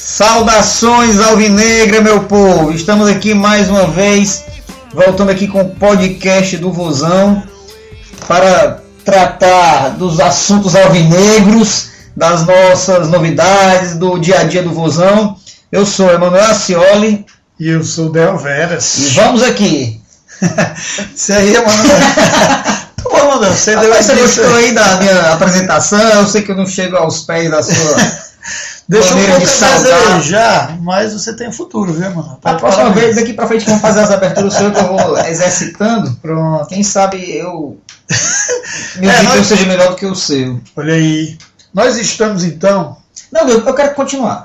Saudações alvinegra, meu povo! Estamos aqui mais uma vez, voltando aqui com o podcast do Vozão para tratar dos assuntos alvinegros, das nossas novidades, do dia a dia do Vozão. Eu sou Emanuel Acioli. E eu sou o Del Veras. E vamos aqui! Isso aí, Emanuel. Tá bom, Emanuel. Você gostou aí da minha apresentação? Eu sei que eu não chego aos pés da sua... Deixa um pouco a desejar, mas você tem futuro, viu, mano? A próxima vez, daqui pra frente, vamos fazer as aberturas que eu vou exercitando. Pronto. Quem sabe meu vídeo seja melhor do que o seu. Olha aí. Nós estamos, então... Não, eu quero continuar.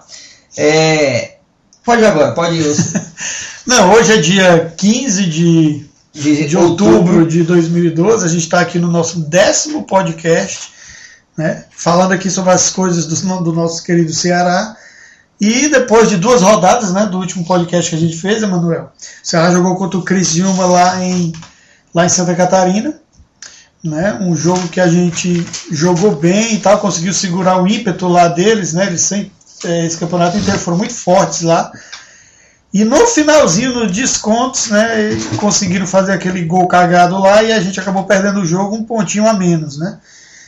Pode ir agora, pode ir. Não, hoje é dia 15 de outubro de 2012. A gente está aqui no nosso 10º podcast, né, falando aqui sobre as coisas do nosso querido Ceará. E depois de 2 rodadas, né, do último podcast que a gente fez, Emanuel, o Ceará jogou contra o Criciúma lá em Santa Catarina, né, um jogo que a gente jogou bem e tal, conseguiu segurar o ímpeto lá deles, né, esse campeonato inteiro foram muito fortes lá. E no finalzinho, no descontos, né, conseguiram fazer aquele gol cagado lá e a gente acabou perdendo o jogo, 1 pontinho a menos, né.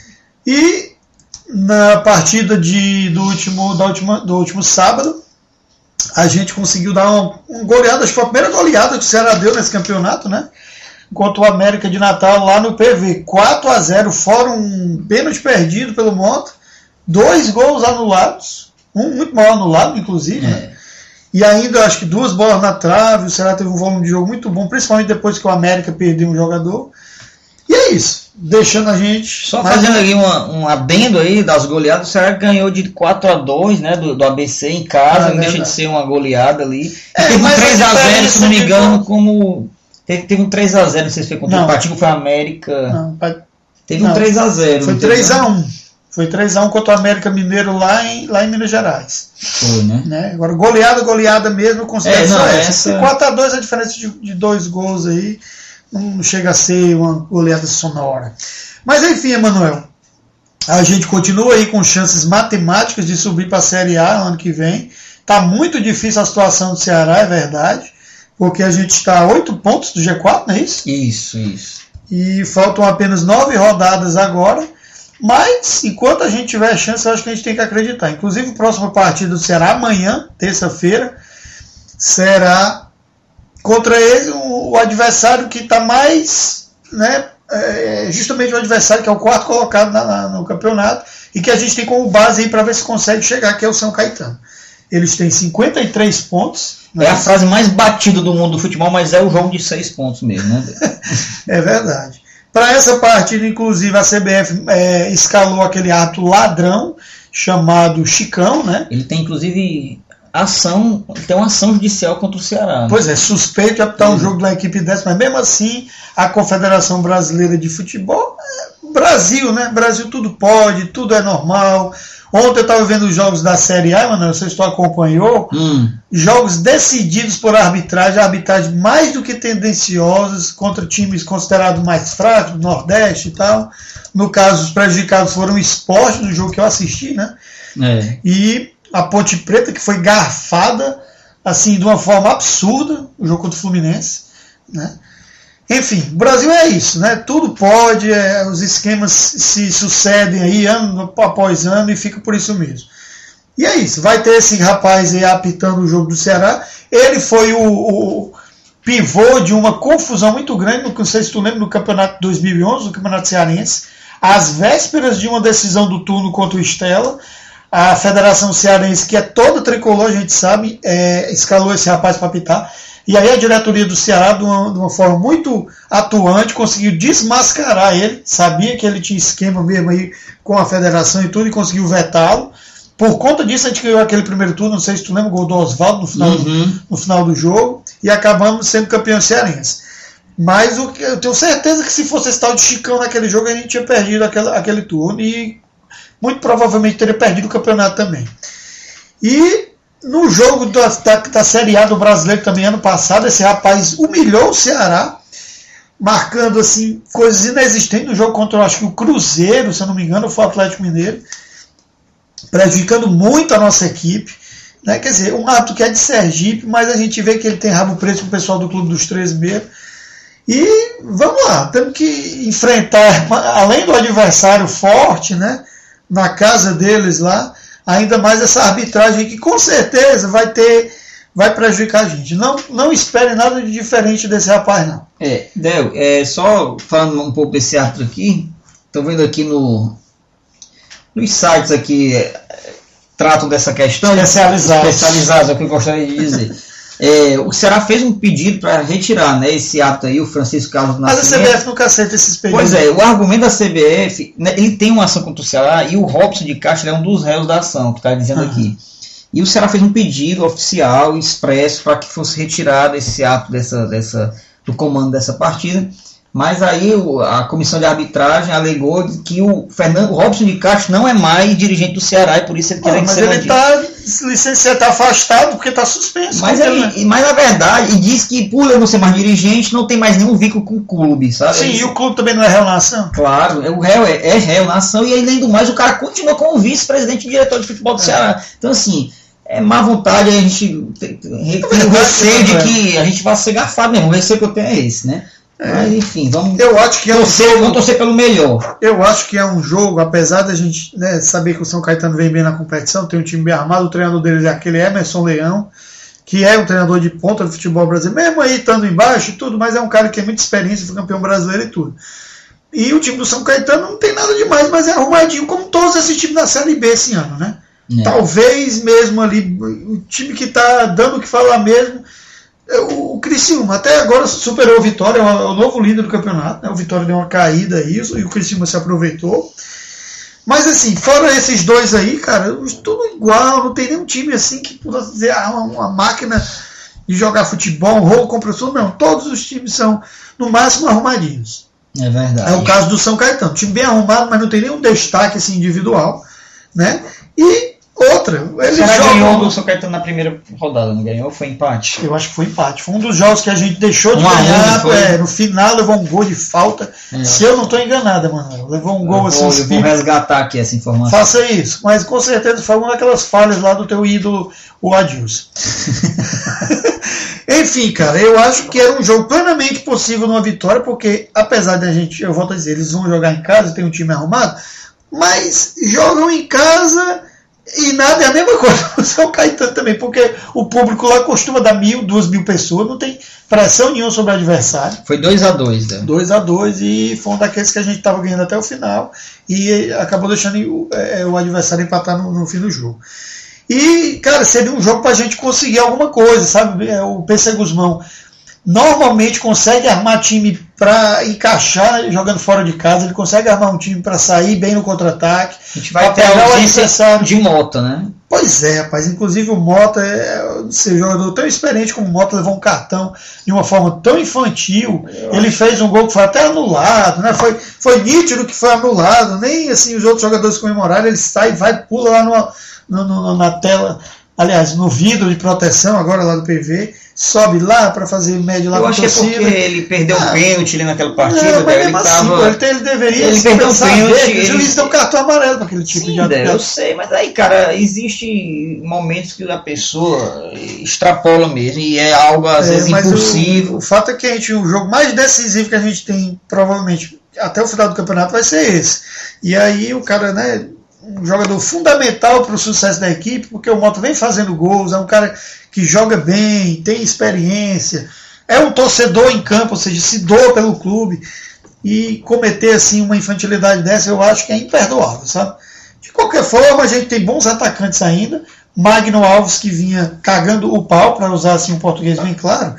E na partida do último sábado, a gente conseguiu dar uma goleada, acho que foi a primeira goleada que o Ceará deu nesse campeonato, né? Contra o América de Natal lá no PV. 4-0, fora um pênalti perdido pelo Monta, 2 gols anulados, um muito mal anulado, inclusive, né? E ainda acho que 2 bolas na trave. O Ceará teve um volume de jogo muito bom, principalmente depois que o América perdeu um jogador. E é isso. Deixando a gente... Só fazendo ali um adendo aí das goleadas, o Ceará ganhou de 4-2, né, do ABC em casa, não deixa de ser uma goleada ali. Teve um 3-0, se não me engano, como... Teve um 3-0, não sei se foi contra o Patinho, foi a América. Teve um 3-0. Foi 3-1. Foi 3-1 contra o América Mineiro lá em Minas Gerais. Foi, né? Agora, goleada mesmo, eu considero só essa. 4-2 a diferença de 2 gols aí. Não chega a ser uma goleada sonora. Mas enfim, Emanuel, a gente continua aí com chances matemáticas de subir para a Série A no ano que vem. Está muito difícil a situação do Ceará, é verdade, porque a gente está a 8 pontos do G4, não é isso? Isso. E faltam apenas 9 rodadas agora, mas enquanto a gente tiver chance, eu acho que a gente tem que acreditar. Inclusive, a próxima partida do Ceará, amanhã, terça-feira, será contra ele, o adversário que está mais, né, justamente o adversário que é o 4º colocado no campeonato e que a gente tem como base aí para ver se consegue chegar, que é o São Caetano. Eles têm 53 pontos. É a frase mais batida do mundo do futebol, mas é o jogo de 6 pontos mesmo, né? É verdade. Para essa partida, inclusive, a CBF escalou aquele árbitro ladrão chamado Chicão, né? Ele tem, inclusive... tem uma ação judicial contra o Ceará. Pois é, suspeito de apitar um jogo da equipe dessa, mas mesmo assim a Confederação Brasileira de Futebol, Brasil, né? Brasil tudo pode, tudo é normal. Ontem eu estava vendo os jogos da Série A, mano, vocês acompanhou, jogos decididos por arbitragem mais do que tendenciosas contra times considerados mais fracos, do Nordeste e tal. No caso, os prejudicados foram o Sport, no jogo que eu assisti, né? E a Ponte Preta, que foi garfada assim, de uma forma absurda, o jogo contra o Fluminense, né? Enfim, o Brasil é isso, né? Tudo pode, os esquemas se sucedem aí ano após ano e fica por isso mesmo. E é isso, vai ter esse rapaz aí apitando o jogo do Ceará. Ele foi o pivô de uma confusão muito grande, não sei se tu lembra, no campeonato de 2011, no campeonato cearense, às vésperas de uma decisão do turno contra o Estela. A Federação Cearense, que é toda tricolor, a gente sabe, escalou esse rapaz para apitar. E aí a diretoria do Ceará, de uma forma muito atuante, conseguiu desmascarar ele. Sabia que ele tinha esquema mesmo aí com a federação e tudo, e conseguiu vetá-lo. Por conta disso, a gente ganhou aquele primeiro turno, não sei se tu lembra, o gol do Oswaldo no final do jogo, e acabamos sendo campeão cearense. Mas eu tenho certeza que se fosse esse tal de Chicão naquele jogo, a gente tinha perdido aquele turno e muito provavelmente teria perdido o campeonato também. E no jogo da Série A do Brasileiro também ano passado, esse rapaz humilhou o Ceará, marcando assim coisas inexistentes no jogo contra, acho que o Cruzeiro, se eu não me engano, ou foi o Atlético Mineiro, prejudicando muito a nossa equipe. Né? Quer dizer, um árbitro que é de Sergipe, mas a gente vê que ele tem rabo preso com o pessoal do Clube dos 13 mesmo. E vamos lá, temos que enfrentar, além do adversário forte, né, na casa deles lá, ainda mais essa arbitragem que com certeza vai prejudicar a gente. Não espere nada de diferente desse rapaz, não. Del, só falando um pouco desse árbitro aqui, estou vendo aqui nos sites aqui, tratam dessa questão. Especializados, é o que eu gostaria de dizer. O Ceará fez um pedido para retirar, né, esse árbitro aí, o Francisco Carlos Nascimento. Mas a CBF nunca aceita esses pedidos. Pois o argumento da CBF, né, ele tem uma ação contra o Ceará e o Robson de Castro é um dos réus da ação, que está dizendo aqui. E o Ceará fez um pedido oficial, expresso, para que fosse retirado esse ato do comando dessa partida. Mas aí a comissão de arbitragem alegou que o Robson de Castro não é mais dirigente do Ceará e por isso ele teria que ser vendido. Mas ele está afastado porque está suspenso. Mas na verdade, ele diz que por ele não ser mais dirigente, não tem mais nenhum vínculo com o clube, sabe? Sim, e o clube também não é réu na ação? Claro, o réu é réu na ação e além do mais o cara continua como vice-presidente e diretor de futebol do Ceará. Então assim, é má vontade, a gente tem o receio de que a gente vai ser garfado mesmo. O receio que eu tenho é esse, né? Mas enfim, vamos torcer pelo melhor. Eu acho que é um jogo, apesar da gente, né, saber que o São Caetano vem bem na competição, tem um time bem armado, o treinador deles é aquele Emerson Leão, que é um treinador de ponta do futebol brasileiro, mesmo aí estando embaixo e tudo, mas é um cara que tem muita experiência, foi campeão brasileiro e tudo. E o time do São Caetano não tem nada demais, mas é arrumadinho, como todos esses times da Série B esse ano, né? Talvez mesmo ali, o time que está dando o que falar mesmo, o Criciúma, até agora superou o Vitória, é o novo líder do campeonato, né? O Vitória deu uma caída aí, e o Criciúma se aproveitou. Mas assim, fora esses dois aí, cara, tudo igual, não tem nenhum time assim que possa dizer uma máquina de jogar futebol, um rolo compressor, não. Todos os times são, no máximo, arrumadinhos. É verdade. É o caso do São Caetano, time bem arrumado, mas não tem nenhum destaque assim, individual, né? E outra, ele ganhou do São Caetano na primeira rodada, não ganhou? Foi empate? Eu acho que foi empate. Foi um dos jogos que a gente deixou de ganhar. No final levou um gol de falta. Se eu não estou enganado, Manoel. Levou um gol assim. Eu vou resgatar aqui essa informação. Faça isso. Mas com certeza foi uma daquelas falhas lá do teu ídolo, o Adilson. Enfim, cara, eu acho que era um jogo plenamente possível numa vitória, porque apesar da gente, eu volto a dizer, eles vão jogar em casa, tem um time arrumado, mas jogam em casa. E nada é a mesma coisa o São Caetano também, porque o público lá costuma dar 1.000, 2.000 pessoas, não tem pressão nenhuma sobre o adversário. Foi 2-2, né? 2-2 e foi um daqueles que a gente estava ganhando até o final e acabou deixando o adversário empatar no fim do jogo. E, cara, seria um jogo para a gente conseguir alguma coisa, sabe? O PC Guzmão normalmente consegue armar time para encaixar jogando fora de casa, ele consegue armar um time para sair bem no contra-ataque. A gente vai ter a ausência de Mota, né? Pois é, rapaz, inclusive o Mota um jogador tão experiente como o Mota, levou um cartão de uma forma tão infantil, ele fez um gol que foi até anulado, né? Foi nítido que foi anulado, nem assim os outros jogadores comemoraram, ele sai, vai, pula lá na tela, aliás, no vidro de proteção agora lá do PV, sobe lá para fazer médio lá com a torcida. Eu acho que é porque ele perdeu o pênalti ali naquela partida. Mas ele perdeu o pênalti. O juiz deu um cartão amarelo para aquele tipo de atitude. Eu sei, mas aí, cara, existe momentos que a pessoa extrapola mesmo e é algo às vezes impulsivo. O fato é que o jogo mais decisivo que a gente tem, provavelmente, até o final do campeonato vai ser esse. E aí o cara, né, um jogador fundamental para o sucesso da equipe, porque o Mota vem fazendo gols, é um cara que joga bem, tem experiência, é um torcedor em campo, ou seja, se doa pelo clube, e cometer assim uma infantilidade dessa eu acho que é imperdoável, sabe? De qualquer forma, a gente tem bons atacantes ainda, Magno Alves que vinha cagando o pau, para usar assim um português bem claro,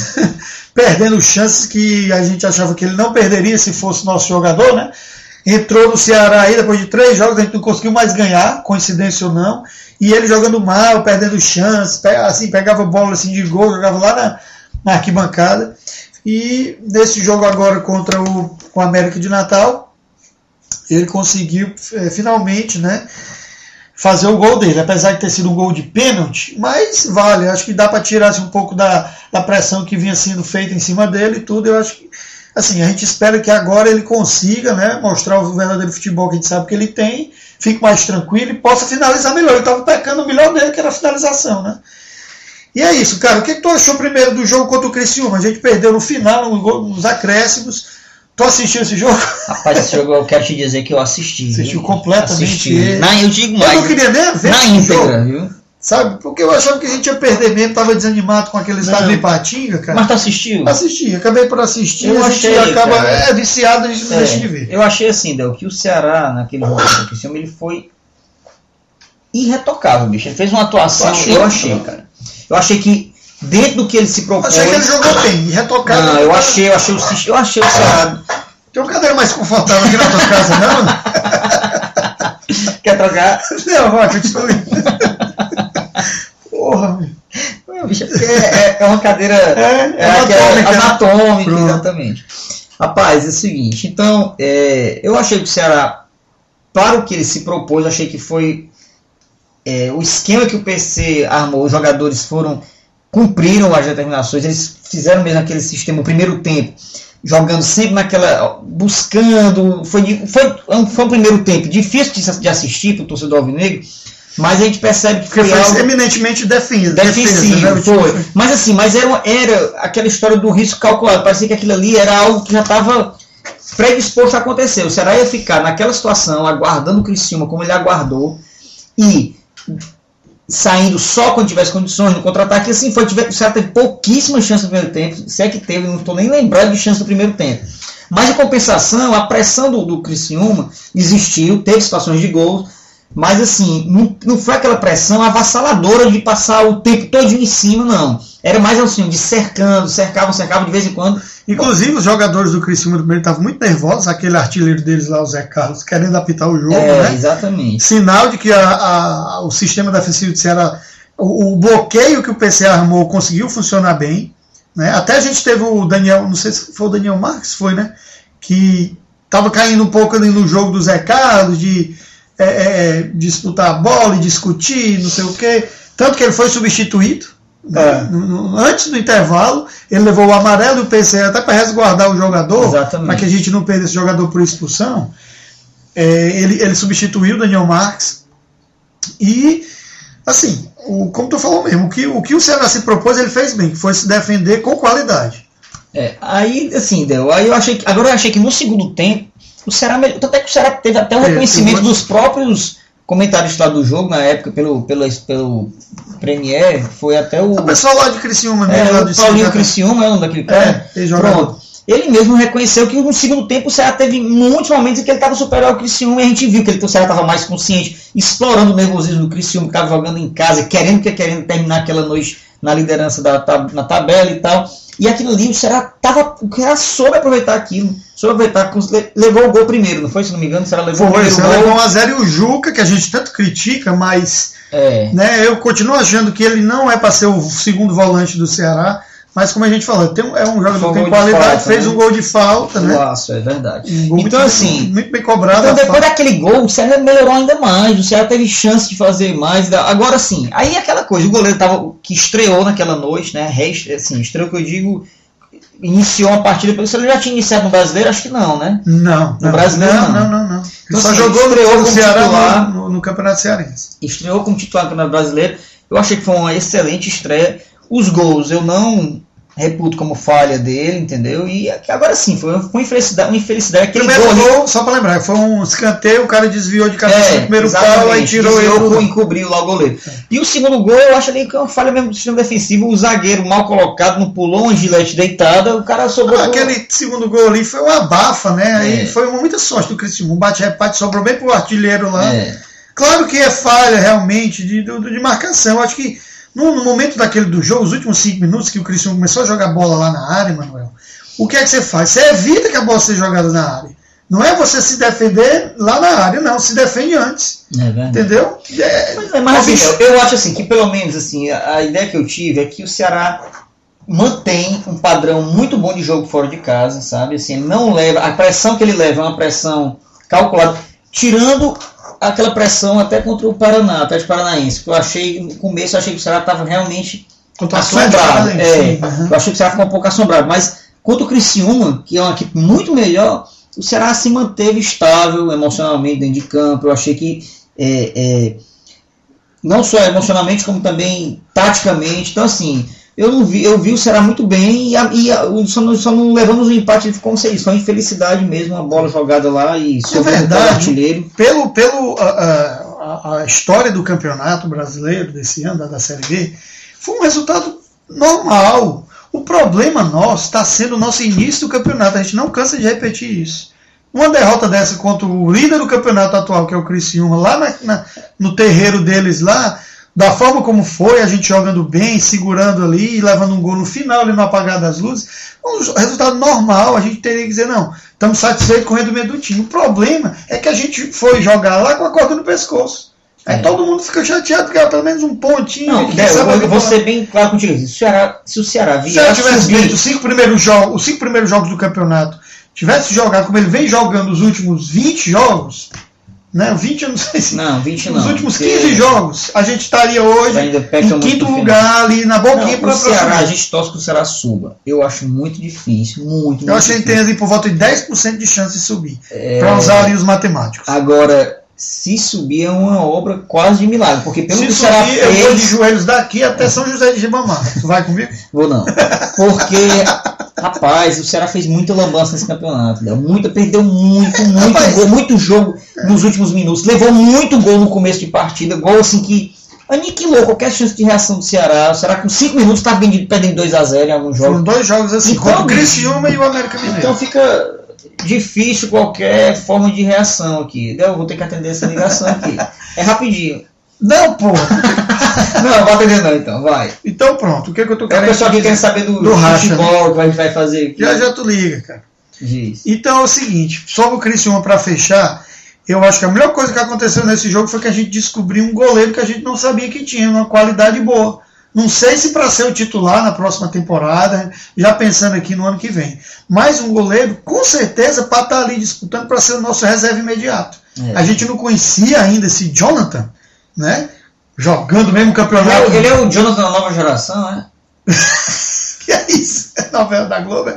perdendo chances que a gente achava que ele não perderia se fosse nosso jogador, né? Entrou no Ceará aí, depois de 3 jogos, a gente não conseguiu mais ganhar, coincidência ou não, e ele jogando mal, perdendo chances, assim, pegava bola assim, de gol, jogava lá na arquibancada, e nesse jogo agora contra o América de Natal, ele conseguiu finalmente, né, fazer o gol dele, apesar de ter sido um gol de pênalti, mas vale, acho que dá para tirar assim, um pouco da pressão que vinha sendo feita em cima dele e tudo, eu acho que assim, a gente espera que agora ele consiga, né, mostrar o verdadeiro futebol que a gente sabe que ele tem, fique mais tranquilo e possa finalizar melhor. Ele estava pecando o melhor dele, que era a finalização, né? E é isso, cara. O que tu achou primeiro do jogo contra o Criciúma? A gente perdeu no final, nos acréscimos. Tu assistiu esse jogo? Rapaz, esse jogo eu quero te dizer que eu assisti. Assistiu completamente. Assisti. Eu digo mais. Eu não queria nem ver na íntegra, viu? Sabe? Porque eu achava que a gente ia perder mesmo, tava desanimado com aqueles Davi Patinga, cara. Mas tu assistiu? Assisti, acabei por assistir. Eu achei, acaba viciado, a gente não deixa de ver. Eu achei assim, Del, que o Ceará, naquele jogo do Criciúma, ele foi irretocável, bicho. Ele fez uma atuação, eu achei, cara. Eu achei que dentro do que ele se propôs... Achei que ele jogou bem, irretocável. Não, eu achei o Ceará... Tem uma cadeira mais confortável aqui na tua casa, não? Quer trocar? Não, vai, continue. Porra, meu. Bicho, é uma cadeira anatômica, exatamente. Rapaz, é o seguinte, então, eu achei que o Ceará, para o que ele se propôs, achei que foi o esquema que o PC armou, os jogadores cumpriram as determinações, eles fizeram mesmo aquele sistema, o primeiro tempo, jogando sempre naquela, buscando, foi um primeiro tempo difícil de assistir para o torcedor alvinegro, mas a gente percebe que foi algo eminentemente defensivo, né? Foi. Mas era aquela história do risco calculado, parecia que aquilo ali era algo que já estava predisposto a acontecer. O Ceará ia ficar naquela situação, aguardando o Criciúma como ele aguardou, e saindo só quando tivesse condições no contra-ataque. Assim foi, o Ceará teve pouquíssimas chances no primeiro tempo, se é que teve, não estou nem lembrando de chance no primeiro tempo. Mas em compensação, a pressão do Criciúma existiu, teve situações de gols, mas assim, não foi aquela pressão avassaladora de passar o tempo todo em cima, não. Era mais assim, de cercavam de vez em quando. Inclusive os jogadores do Criciúma do primeiro estavam muito nervosos, aquele artilheiro deles lá, o Zé Carlos, querendo apitar o jogo, né? Exatamente. Sinal de que o sistema defensivo do Ceará, o bloqueio que o PC armou conseguiu funcionar bem, né? Até a gente teve o Daniel, não sei se foi o Daniel Marques, foi, né? Que estava caindo um pouco ali no jogo do Zé Carlos, de disputar a bola e discutir, não sei o quê. Tanto que ele foi substituído. Antes do intervalo, ele levou o amarelo e o PC até para resguardar o jogador, para que a gente não perda esse jogador por expulsão. Ele substituiu o Daniel Marques. E, assim, como tu falou mesmo, o que o Ceará se propôs, ele fez bem, que foi se defender com qualidade. Aí, assim, eu achei que no segundo tempo o Ceará, tanto é que o Ceará teve até o reconhecimento dos próprios comentários lá do jogo, na época, pelo Premier, foi até o pessoal lá de Criciúma mesmo. O Paulinho Criciúma é um daquele cara. Pronto. Ele mesmo reconheceu que no segundo tempo o Ceará teve muitos momentos em que ele estava superior ao Criciúma, e a gente viu que o Ceará estava mais consciente, explorando o nervosismo do Criciúma, que estava jogando em casa, querendo terminar aquela noite na liderança na tabela e tal. E aquilo ali, o Ceará soube aproveitar aquilo. Levou o gol primeiro, não foi? Se não me engano, o Ceará levou o primeiro gol. Levou 1-0 e o Juca, que a gente tanto critica, mas né, eu continuo achando que ele não é para ser o segundo volante do Ceará. Mas como a gente falou, é um jogador que tem qualidade, fez um gol de falta, né? Nossa, é verdade. Então, assim, muito bem cobrado. Então, depois daquele gol, o Ceará melhorou ainda mais. O Ceará teve chance de fazer mais. Agora sim, aí aquela coisa, o goleiro que estreou naquela noite, né? Assim, estreou que eu digo, iniciou uma partida, porque ele já tinha iniciado no Brasileiro, acho que não, né? Não. No Brasileiro, não. Ele então, só jogou no Ceará no Campeonato Cearense. Estreou como titular no Campeonato Brasileiro. Eu achei que foi uma excelente estreia. Os gols eu não reputo como falha dele, entendeu? E agora sim, foi uma infelicidade. Aquele primeiro gol, só para lembrar, foi um escanteio, o cara desviou de cabeça no primeiro pau e tirou ele. Encobriu lá o goleiro. E o segundo gol, eu acho ali que é uma falha mesmo do sistema defensivo. O zagueiro mal colocado, não pulou, uma Gilete deitada, o cara sobrou. Aquele segundo gol ali foi uma abafa, né? Aí foi muita sorte do Criciúma. Um bate-repate sobrou bem pro artilheiro lá. Claro que é falha realmente de marcação. Eu acho que no momento do jogo, os últimos 5 minutos que o Criciúma começou a jogar bola lá na área, Manuel, o que é que você faz? Você evita que a bola seja jogada na área. Não é você se defender lá na área, não. Se defende antes. Entendeu? Mas assim, eu acho assim, que pelo menos assim, a ideia que eu tive é que o Ceará mantém um padrão muito bom de jogo fora de casa, sabe? Assim, ele não leva, a pressão que ele leva é uma pressão calculada, tirando aquela pressão até contra o Paraná, Atlético Paranaense, que eu achei, no começo eu achei que o Ceará estava realmente assombrado. Eu achei que o Ceará ficou um pouco assombrado, mas Contra o Criciúma, que é uma equipe muito melhor, o Ceará se manteve estável emocionalmente dentro de campo. Eu achei que não só emocionalmente, como também taticamente. Então, assim, eu vi o Ceará muito bem e só não levamos o empate, como se isso, foi infelicidade mesmo, a bola jogada lá e sobre o artilheiro. A história do campeonato brasileiro desse ano, da Série B, foi um resultado normal. O problema nosso está sendo o nosso início do campeonato. A gente não cansa de repetir isso. Uma derrota dessa contra o líder do campeonato atual, que é o Criciúma, lá no terreiro deles lá, da forma como foi, a gente jogando bem, segurando ali, e levando um gol no final, ali no apagar das luzes, um resultado normal, a gente teria que dizer, não, estamos satisfeitos com o rendimento do time. O problema é que a gente foi jogar lá com a corda no pescoço. Aí todo mundo fica chateado, porque pelo menos um pontinho. Não, eu vou ser bem claro contigo. Se o Ceará vier, tivesse feito os 5 primeiros jogos do campeonato, tivesse jogado como ele vem jogando os últimos 20 jogos, né? 20 eu não sei se. Não, 20 não. Os últimos 15 jogos, a gente estaria hoje em quinto lugar ali na boquinha para o Ceará. A gente torce que o Ceará suba. Eu acho muito difícil, muito. Eu acho que ele tem ali por volta de 10% de chance de subir. Para usar ali os matemáticos. Agora, se subir é uma obra quase de milagre, porque pelo que o Ceará fez... eu vou de joelhos daqui até São José de Ribamar. Tu vai comigo? Vou não. Porque, rapaz, o Ceará fez muita lambança nesse campeonato. Perdeu muito jogo nos últimos minutos. Levou muito gol no começo de partida. Gol assim que aniquilou qualquer chance de reação do Ceará. O Ceará com 5 minutos está perdendo 2-0 em alguns jogos. Foram 2 jogos assim, então, contra o Criciúma e o América Mineiro. Então fica difícil qualquer forma de reação aqui. Eu vou ter que atender essa ligação aqui. É rapidinho. Não, pô. Não, vai atender não, então. Vai. Então pronto. O que eu tô querendo? O pessoal que quer saber do futebol que a gente vai fazer aqui. Já tu liga, cara. Diz. Então é o seguinte. Sobre o Criciúma, para fechar, eu acho que a melhor coisa que aconteceu nesse jogo foi que a gente descobriu um goleiro que a gente não sabia que tinha, uma qualidade boa. Não sei se para ser o titular na próxima temporada, já pensando aqui no ano que vem. Mas um goleiro, com certeza, para estar ali disputando para ser o nosso reserva imediato. A gente não conhecia ainda esse Jonathan, né? Jogando mesmo campeonato. Ele é o Jonathan da nova geração, né? Que é isso? É novela da Globo?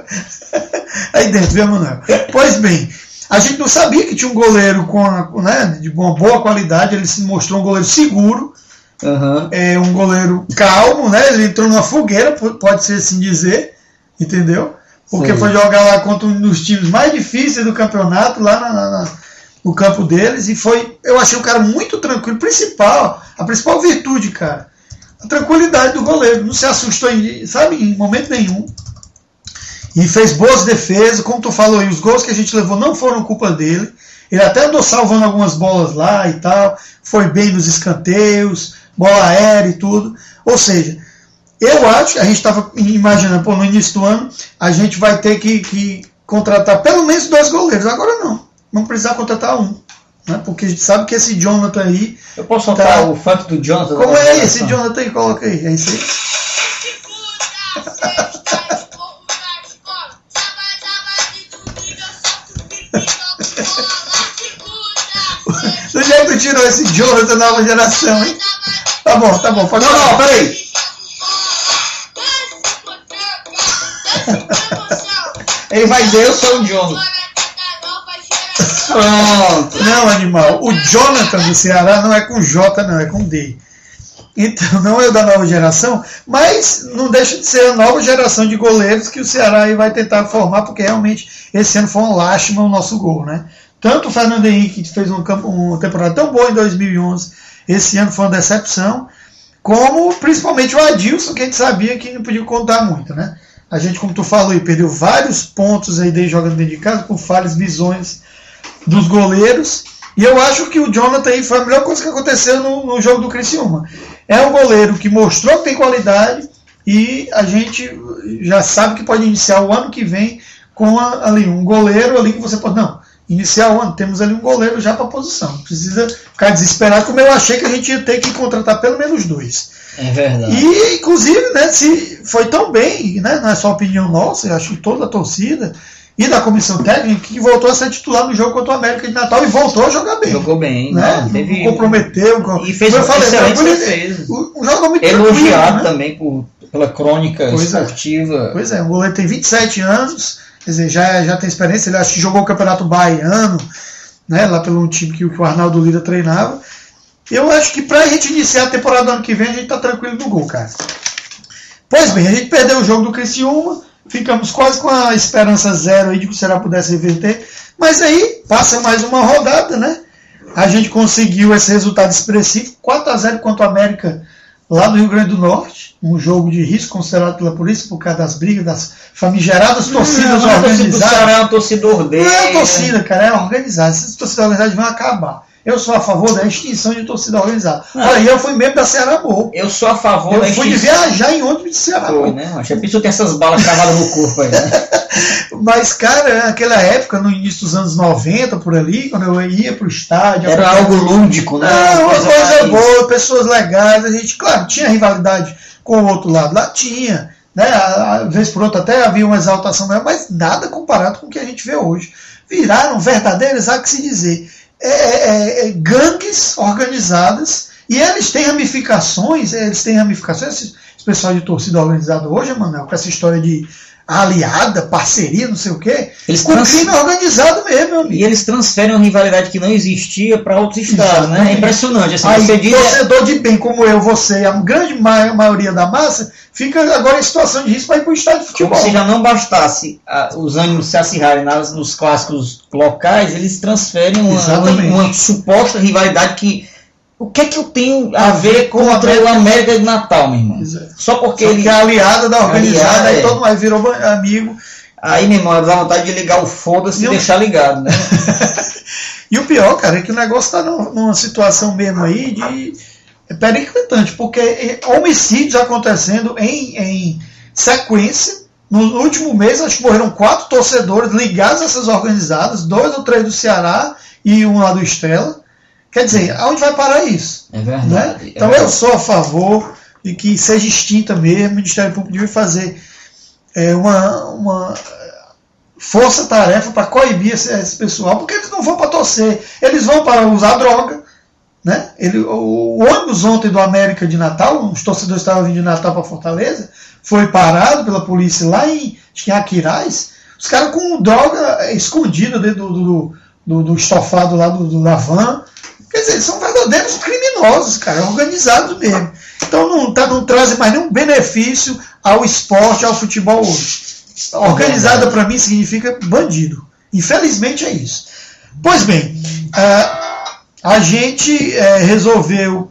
Aí dentro, viu, Manuel? Pois bem, a gente não sabia que tinha um goleiro de uma boa qualidade. Ele se mostrou um goleiro seguro. Um goleiro calmo, né? Ele entrou numa fogueira, pode ser assim dizer, entendeu? Porque foi jogar lá contra um dos times mais difíceis do campeonato, lá no campo deles, e eu achei o cara muito tranquilo. A principal virtude, cara, a tranquilidade do goleiro, não se assustou em momento nenhum, e fez boas defesas, como tu falou aí, os gols que a gente levou não foram culpa dele. Ele até andou salvando algumas bolas lá e tal, foi bem nos escanteios, bola aérea e tudo. Ou seja, eu acho, a gente estava imaginando, no início do ano, a gente vai ter que contratar pelo menos 2 goleiros. Agora não, vamos precisar contratar um. Né? Porque a gente sabe que esse Jonathan aí... Eu posso soltar o funk do Jonathan? Como é esse Jonathan aí? Coloca aí, é isso aí. Do jeito que tu tirou esse Jonathan da nova geração, hein? Tá bom, pode falar. Não, peraí. Ele vai dizer, eu sou o Jonathan. Pronto. Não, animal. O Jonathan do Ceará não é com J, não, é com D. Então, não é o da nova geração, mas não deixa de ser a nova geração de goleiros que o Ceará aí vai tentar formar, porque realmente esse ano foi uma lástima o nosso gol, né? Tanto o Fernando Henrique, que fez uma temporada tão boa em 2011, esse ano foi uma decepção, como principalmente o Adilson, que a gente sabia que não podia contar muito, né? A gente, como tu falou aí, perdeu vários pontos aí desde jogando dentro de casa, por falhas, visões dos goleiros, e eu acho que o Jonathan aí foi a melhor coisa que aconteceu no jogo do Criciúma. É um goleiro que mostrou que tem qualidade, e a gente já sabe que pode iniciar o ano que vem com ali um goleiro ali que você pode... Não, iniciar o ano, temos ali um goleiro já para a posição. Não precisa ficar desesperado, como eu achei que a gente ia ter que contratar pelo menos 2. É verdade. E, inclusive, né, se foi tão bem, né, não é só opinião nossa, eu acho que toda a torcida e da comissão técnica, que voltou a ser titular no jogo contra o América de Natal e voltou a jogar bem. Jogou bem, né? Não comprometeu. E fez um excelente defesa. Um jogo muito elogiado, né? Também por pela crônica esportiva. Pois é, o goleiro tem 27 anos, quer dizer, já tem experiência, ele acho que jogou o Campeonato Baiano, né, lá pelo time que o Arnaldo Lira treinava. Eu acho que pra gente iniciar a temporada do ano que vem, a gente tá tranquilo no gol, cara. Pois bem, a gente perdeu o jogo do Criciúma, ficamos quase com a esperança zero aí de que o Ceará pudesse reverter, mas aí passa mais uma rodada, né? A gente conseguiu esse resultado expressivo, 4-0 contra o América lá no Rio Grande do Norte, um jogo de risco considerado pela polícia por causa das brigas, das famigeradas torcidas organizadas. O Ceará é uma torcida ordeira. Não é torcida, cara, é organizada. Essas torcidas organizadas vão acabar. Eu sou a favor da extinção de torcida organizada. Olha, eu fui membro da Ceará Boa. Eu sou a favor da extinção. Eu fui viajar em ônibus de Ceará Boa. Né? Acho que a pessoa tem essas balas cravadas no corpo aí, né? Mas, cara, naquela época, no início dos anos 90, por ali, quando eu ia pro estádio... Era algo lúdico, né? Não, uma coisa boa, pessoas legais. A gente, claro, tinha rivalidade com o outro lado. Lá tinha, né? Às vezes por outra até havia uma exaltação, mas nada comparado com o que a gente vê hoje. Viraram verdadeiros, há que se dizer... gangues organizadas, e eles têm ramificações, esse pessoal de torcida organizada hoje, Manuel, com essa história de aliada, parceria, não sei o quê, com crime organizado mesmo, meu amigo. E eles transferem uma rivalidade que não existia para outros estados, né? É impressionante. Assim, aí, torcedor de bem como eu, você e a grande maioria da massa, fica agora em situação de risco para ir para o estádio de futebol. Como se já não bastasse os ânimos se acirrarem nos clássicos locais, eles transferem uma suposta rivalidade que... O que é que eu tenho a ver com o América de Natal, meu irmão? Só porque ele é aliado da organizada, aí todo mundo virou amigo. Aí, meu irmão, dá vontade de ligar o foda-se e deixar ligado, né? E o pior, cara, é que o negócio tá numa situação mesmo aí de periclitante, porque homicídios acontecendo em sequência. No último mês, acho que morreram 4 torcedores ligados a essas organizadas, 2 ou 3 do Ceará e um lá do Estrela. Quer dizer, aonde vai parar isso? É verdade. Né? Então eu sou a favor de que seja extinta mesmo, o Ministério Público deve fazer uma força-tarefa para coibir esse pessoal, porque eles não vão para torcer, eles vão para usar droga. Né? O ônibus ontem do América de Natal, os torcedores estavam vindo de Natal para Fortaleza, foi parado pela polícia lá em Aquiraz, os caras com droga escondida dentro do estofado lá da van. Quer dizer, eles são verdadeiros criminosos, cara, organizados mesmo. Então não trazem mais nenhum benefício ao esporte, ao futebol hoje. Organizada para mim significa bandido. Infelizmente é isso. Pois bem, a gente resolveu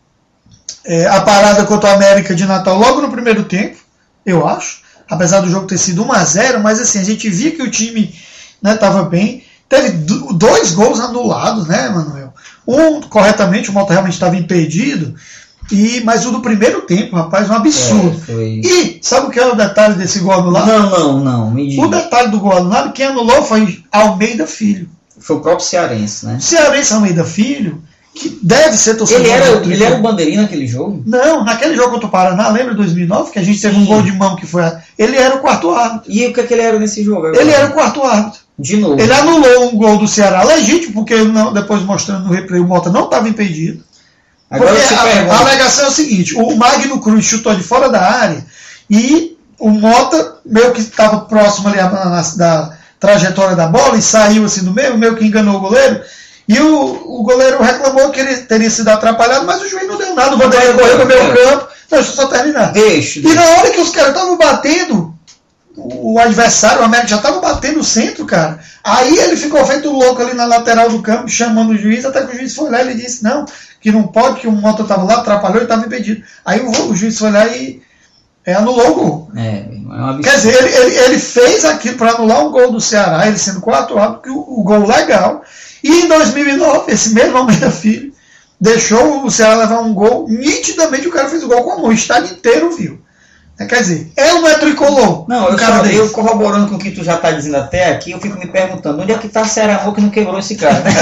a parada contra o América de Natal logo no primeiro tempo, eu acho. Apesar do jogo ter sido 1-0, mas assim, a gente via que o time estava bem. Teve 2 gols anulados, né, Manuel? Um, corretamente, o Mota realmente estava impedido, mas o do primeiro tempo, rapaz, um absurdo. E sabe o que é o detalhe desse gol anulado? Não, me diga. O detalhe do gol anulado, quem anulou foi Almeida Filho. Foi o próprio cearense, né? Cearense Almeida Filho, que deve ser torcedor. Ele era o bandeirinha naquele jogo? Não, naquele jogo contra o Paraná, lembra 2009, que a gente teve um gol de mão que foi... Ele era o 4º árbitro. E o que ele era nesse jogo agora? Ele era o 4º árbitro. De novo. Ele anulou um gol do Ceará legítimo, porque depois mostrando no replay o Mota não estava impedido. Agora a alegação é o seguinte: o Magno Cruz chutou de fora da área e o Mota, meio que estava próximo ali da trajetória da bola e saiu assim do meio que enganou o goleiro. E o goleiro reclamou que ele teria sido atrapalhado, mas o juiz não deu nada. O Vanderlei correu no meio campo. Deixa eu só terminar. Deixa. E na hora que os caras estavam batendo, o adversário, o América, já estava batendo o centro, cara. Aí ele ficou feito louco ali na lateral do campo, chamando o juiz, até que o juiz foi lá e ele disse não, que não pode, que o Mota estava lá, atrapalhou e estava impedido. Aí o juiz foi lá e anulou o gol. Quer dizer, ele fez aquilo para anular um gol do Ceará, ele sendo 4 árbitros, o gol legal. E em 2009, esse mesmo Almeida Filho deixou o Ceará levar um gol, nitidamente o cara fez o gol com a mão, o estádio inteiro viu. Quer dizer, ele não é tricolor. Não, eu corroborando com o que tu já está dizendo até aqui, eu fico me perguntando, onde é que está a Ceará que não quebrou esse cara? Né?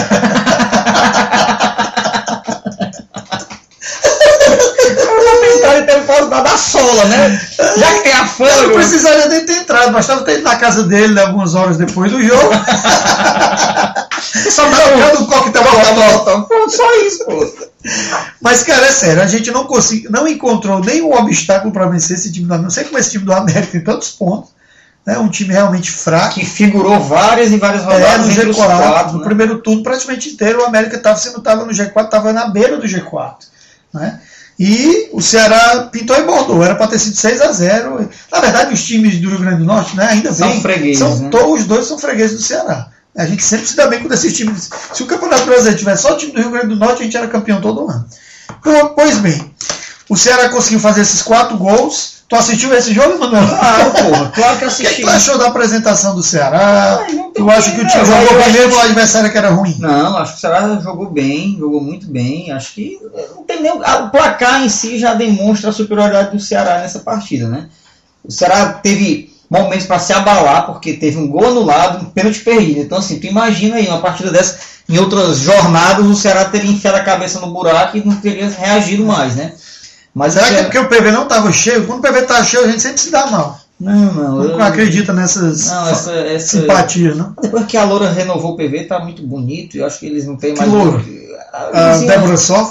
Ele teve causado da sola, né? Já que tem a fama. Eu não precisaria nem ter entrado, bastava ter ido na casa dele algumas horas depois do jogo. Só jogando o coquetel molotov. Só isso, pô. Mas, cara, é sério, a gente não encontrou nenhum obstáculo para vencer esse time do América. Não sei como esse time do América tem tantos pontos. É um time realmente fraco. Que figurou várias e várias rodadas no G4. No primeiro turno, praticamente inteiro, o América se não estava no G4, estava na beira do G4. Né? E o Ceará pintou e bordou. Era para ter sido 6-0. Na verdade, os times do Rio Grande do Norte, né, ainda são bem, fregueses. Os dois são fregueses do Ceará. A gente sempre se dá bem com esses times. Se o Campeonato Brasileiro tivesse só o time do Rio Grande do Norte, a gente era campeão todo ano. Pois bem, o Ceará conseguiu fazer esses 4 gols. Tu assistiu esse jogo, Manuel? Porra, claro que assisti. O que tu achou da apresentação do Ceará? Tu acha que o time jogou bem mesmo ou o adversário que era ruim? Não, acho que o Ceará jogou bem, jogou muito bem. Acho que não tem nem... O placar em si já demonstra a superioridade do Ceará nessa partida, né? O Ceará teve momentos para se abalar, porque teve um gol anulado, um pênalti perdido. Então, assim, tu imagina aí uma partida dessa, em outras jornadas, o Ceará teria enfiado a cabeça no buraco e não teria reagido mais, né? Mas será que é porque o PV não estava cheio? Quando o PV está cheio, a gente sempre se dá mal. Não acredita nessas simpatias, não? Depois que a Loura renovou o PV, tá muito bonito. Eu acho que eles não têm mais... Loura? A Débora Soft?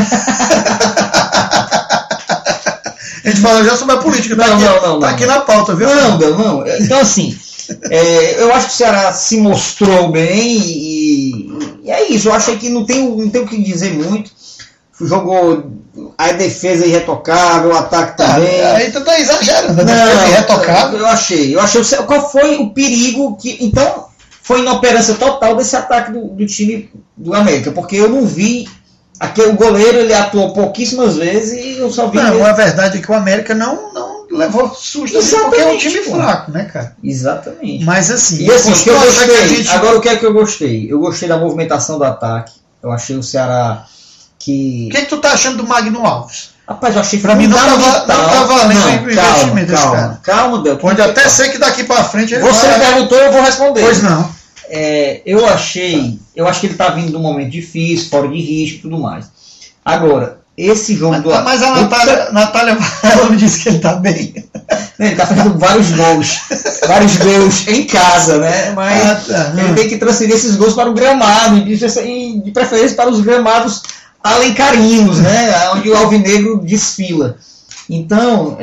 A gente falou já sobre a política. Não. Tá aqui na pauta, viu? Não. Então, assim, eu acho que o Ceará se mostrou bem e é isso. Eu achei que não tem o que dizer muito. Jogou a defesa irretocável, o ataque também. Aí tu tá exagerando, a defesa irretocável. Eu achei. Qual foi o perigo que... Então, foi inoperância total desse ataque do time do América, porque eu não vi... O goleiro, ele atuou pouquíssimas vezes e eu só vi... Não, a verdade é que o América não levou susto assim, porque é um time fraco, né, cara? Exatamente. Mas assim... E assim, o que eu gostei... Agora, o que é que eu gostei? Eu gostei da movimentação do ataque. Eu achei o Ceará... O que tu tá achando do Magno Alves? Rapaz, eu achei pra mim não tá valendo o investimento desse cara. Calma, Del. Pode até ser que daqui pra frente ele Você me perguntou, eu vou responder. Pois não. Eu acho que ele tá vindo de um momento difícil, fora de risco e tudo mais. Agora, esse jogo Mas a Natália ela me disse que ele tá bem. Ele tá fazendo vários gols em casa, né? Mas ele tem que transferir esses gols para o gramado e de preferência para os gramados alencarinos, né? Onde o alvinegro desfila. Então,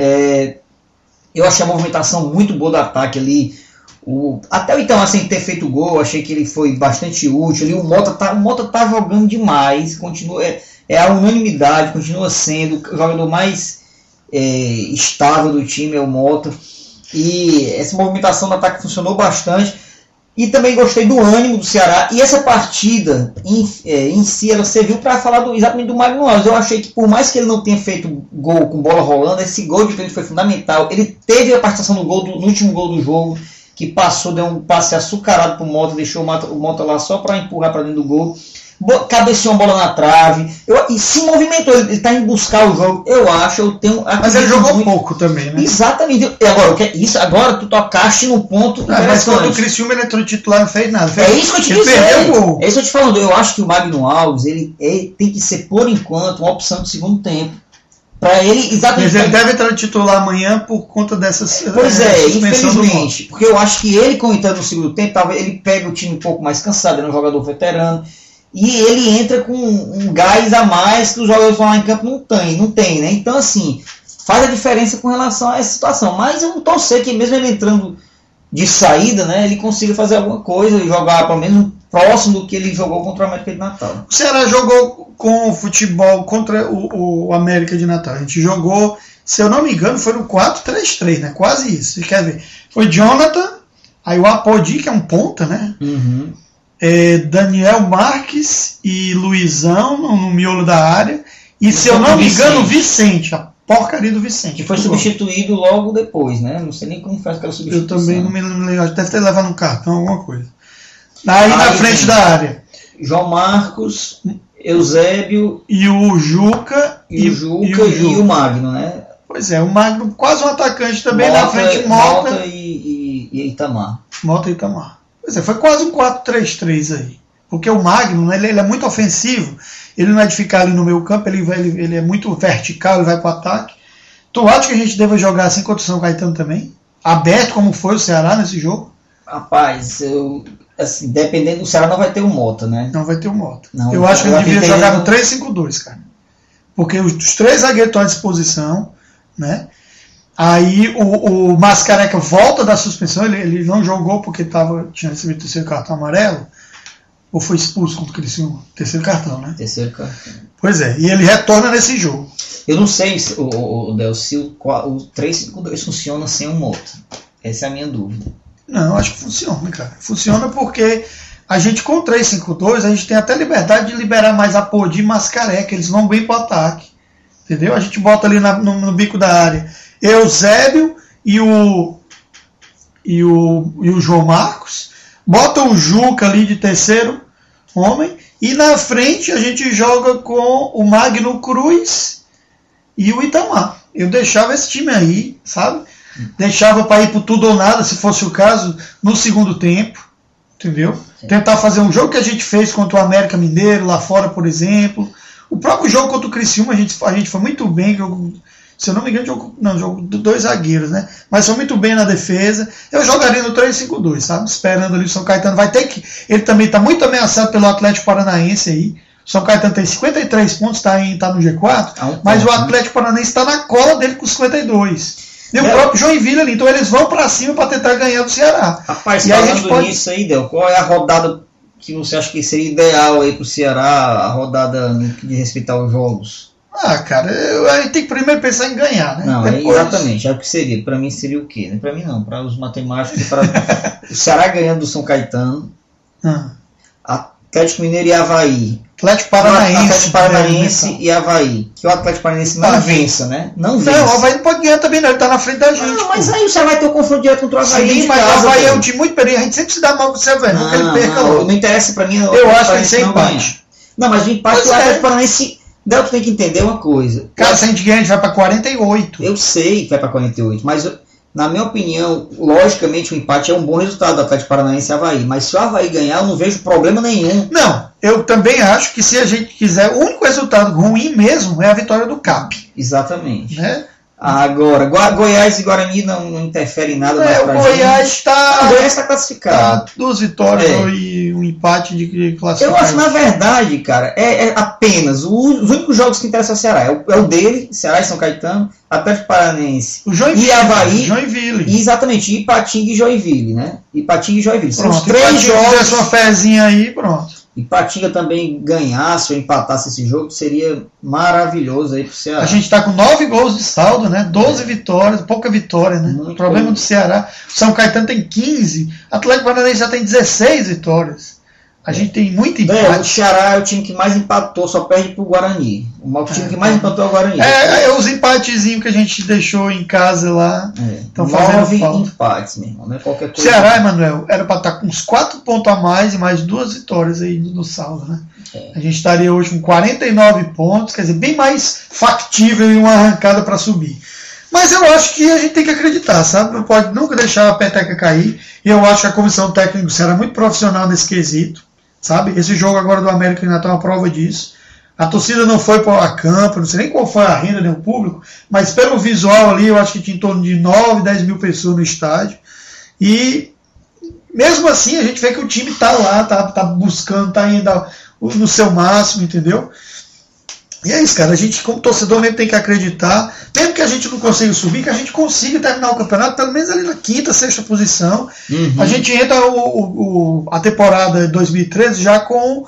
eu achei a movimentação muito boa do ataque ali. Até o Itamar sem ter feito gol, achei que ele foi bastante útil. Ali, o Mota tá jogando demais, continua, a unanimidade, continua sendo o jogador mais estável do time, é o Mota. E essa movimentação do ataque funcionou bastante. E também gostei do ânimo do Ceará. E essa partida em si, ela serviu para falar exatamente do Magno Alves. Eu achei que por mais que ele não tenha feito gol com bola rolando, esse gol de frente foi fundamental. Ele teve a participação no último gol do jogo, que passou, deu um passe açucarado pro Mota, deixou o Mota lá só para empurrar para dentro do gol. Cabeceou uma bola na trave e se movimentou, ele está indo buscar o jogo, mas ele jogou pouco também, né? Exatamente. Agora tu tocaste no ponto mas quando o Criciúma ele entrou titular não fez nada. É isso que eu te disse. É isso que eu te falando. Eu acho que o Magno Alves ele tem que ser, por enquanto, uma opção de segundo tempo. Para ele, exatamente. Mas ele deve entrar titular amanhã por conta dessas. Pois infelizmente. Porque eu acho que ele, com entrando no segundo tempo, ele pega o time um pouco mais cansado, ele é um jogador veterano. E ele entra com um gás a mais que os jogadores lá em campo não tem, né? Então, assim, faz a diferença com relação a essa situação. Mas eu não torcer que mesmo ele entrando de saída, né, ele consiga fazer alguma coisa e jogar pelo menos próximo do que ele jogou contra o América de Natal. O Ceará jogou com o futebol contra o América de Natal. A gente jogou, se eu não me engano, foi no 4-3-3, né? Quase isso. Você quer ver? Foi Jonathan, aí o Apodi, que é um ponta, né? Uhum. Daniel Marques e Luizão no miolo da área. E se eu não me engano, Vicente, a porcaria do Vicente. Que foi substituído logo depois, né? Não sei nem como faz aquela substituição. Eu também não me lembro, deve ter levado um cartão, alguma coisa. Aí na frente da área. João Marcos, Eusébio. E o Juca. E o Magno, né? Pois é, o Magno quase um atacante também, na frente Mota e Itamar. Mota e Itamar. Pois é, foi quase um 4-3-3 aí. Porque o Magno, né, ele é muito ofensivo, ele não é de ficar ali no meio campo, ele é muito vertical, ele vai para o ataque. Tu acha que a gente deve jogar assim contra o São Caetano também? Aberto como foi o Ceará nesse jogo? Rapaz, assim, dependendo do Ceará, não vai ter o Mota, né? Não vai ter o Mota. Não, eu acho que ele devia jogar no 3-5-2, cara. Porque os 3 zagueiros estão à disposição, né? Aí o Mascareca volta da suspensão, ele não jogou porque tinha recebido o terceiro cartão amarelo, ou foi expulso contra o Criciúma? Terceiro cartão, né? Terceiro cartão. Pois é, e ele retorna nesse jogo. Eu não sei se o 3-5-2 funciona sem o Mota. Essa é a minha dúvida. Não, acho que funciona, cara. Funciona porque a gente com o 3-5-2, a gente tem até liberdade de liberar mais Apodi e Mascareca, eles vão bem pro ataque. Entendeu? A gente bota ali no bico da área Eusébio e o João Marcos, bota o Juca ali de terceiro homem, e na frente a gente joga com o Magno Cruz e o Itamar. Eu deixava esse time aí, sabe? Deixava para ir pro tudo ou nada, se fosse o caso, no segundo tempo, entendeu? Sim. Tentar fazer um jogo que a gente fez contra o América Mineiro, lá fora, por exemplo. O próprio jogo contra o Criciúma, a gente foi muito bem, se eu não me engano, jogo de 2 zagueiros, né? Mas foi muito bem na defesa. Eu jogaria no 3-5-2, sabe? Esperando ali o São Caetano. Vai ter que. Ele também está muito ameaçado pelo Atlético Paranaense aí. O São Caetano tem 53 pontos, está no G4, mas o Atlético Paranaense está na cola dele com 52. E o próprio Joinville ali. Então eles vão para cima para tentar ganhar do Ceará. Rapaz, falando nisso aí, Del, qual é a rodada que você acha que seria ideal aí pro Ceará, a rodada de respeitar os jogos? Cara, a gente tem que primeiro pensar em ganhar, né? Não, exatamente, é o que seria. Para mim seria o quê? Para mim não, para os matemáticos, para o Ceará ganhando do São Caetano, Atlético Mineiro e Avaí. Atlético Paranaense e Avaí. Que o Atlético Paranaense não vença, né? Não vença. Não, o Avaí não pode ganhar também, não. Ele tá na frente da gente. Não, mas aí o Ceará vai ter um confronto direto contra o Avaí. Sim, mas o Avaí é um time muito perigoso. A gente sempre se dá mal com o Ceará, não que ele perca logo. Não interessa pra mim. Eu acho que ele sem empate. Não, mas o empate o Atlético Paranaense. Del, tu tem que entender uma coisa. Cara, se a gente ganhar, a gente vai pra 48. Eu sei que vai pra 48, mas na minha opinião, logicamente o empate é um bom resultado do Atlético Paranaense e Avaí. Mas se o Avaí ganhar, eu não vejo problema nenhum. Não, eu também acho que se a gente quiser, o único resultado ruim mesmo é a vitória do CAP. Exatamente. Né? Agora, Goiás e Guarani não interferem em nada mais pra gente. O Goiás está classificado. 2 vitórias e um empate de classificação. Eu acho, na verdade, cara, é apenas os únicos jogos que interessam ao Ceará. É o dele, Ceará e São Caetano, Atlético Paranaense e Avaí. Joinville. Exatamente, Ipatinga e Joinville, né? Ipatinga e Joinville. São os 3 jogos. Se tivesse uma fezinha aí, pronto. Ipatinga também ganhasse ou empatasse esse jogo, seria maravilhoso aí pro Ceará. A gente está com 9 gols de saldo, né? 12 vitórias, pouca vitória, né? O problema do Ceará. O São Caetano tem 15, Atlético Paranaense já tem 16 vitórias. A gente tem muito empate. O Ceará é o time que mais empatou, só perde pro Guarani. O time que mais empatou é o Guarani. Os empatezinhos que a gente deixou em casa lá estão fazendo falta. 9 empates, meu irmão. Não é qualquer coisa. Ceará, Emanuel, era para estar com uns 4 pontos a mais e mais 2 vitórias aí no saldo, né? A gente estaria hoje com 49 pontos, quer dizer, bem mais factível e uma arrancada para subir. Mas eu acho que a gente tem que acreditar, sabe? Não pode nunca deixar a peteca cair. E eu acho que a comissão técnica do Ceará é muito profissional nesse quesito. Sabe? Esse jogo agora do América ainda está uma prova disso. A torcida não foi para o campo, não sei nem qual foi a renda nem o público, mas pelo visual ali eu acho que tinha em torno de 9, 10 mil pessoas no estádio. E mesmo assim a gente vê que o time está lá, tá buscando, está indo no seu máximo, entendeu? E é isso, cara. A gente, como torcedor, mesmo tem que acreditar, mesmo que a gente não consiga subir, que a gente consiga terminar o campeonato, pelo menos ali na 5ª, 6ª posição. A gente entra a temporada 2013 já com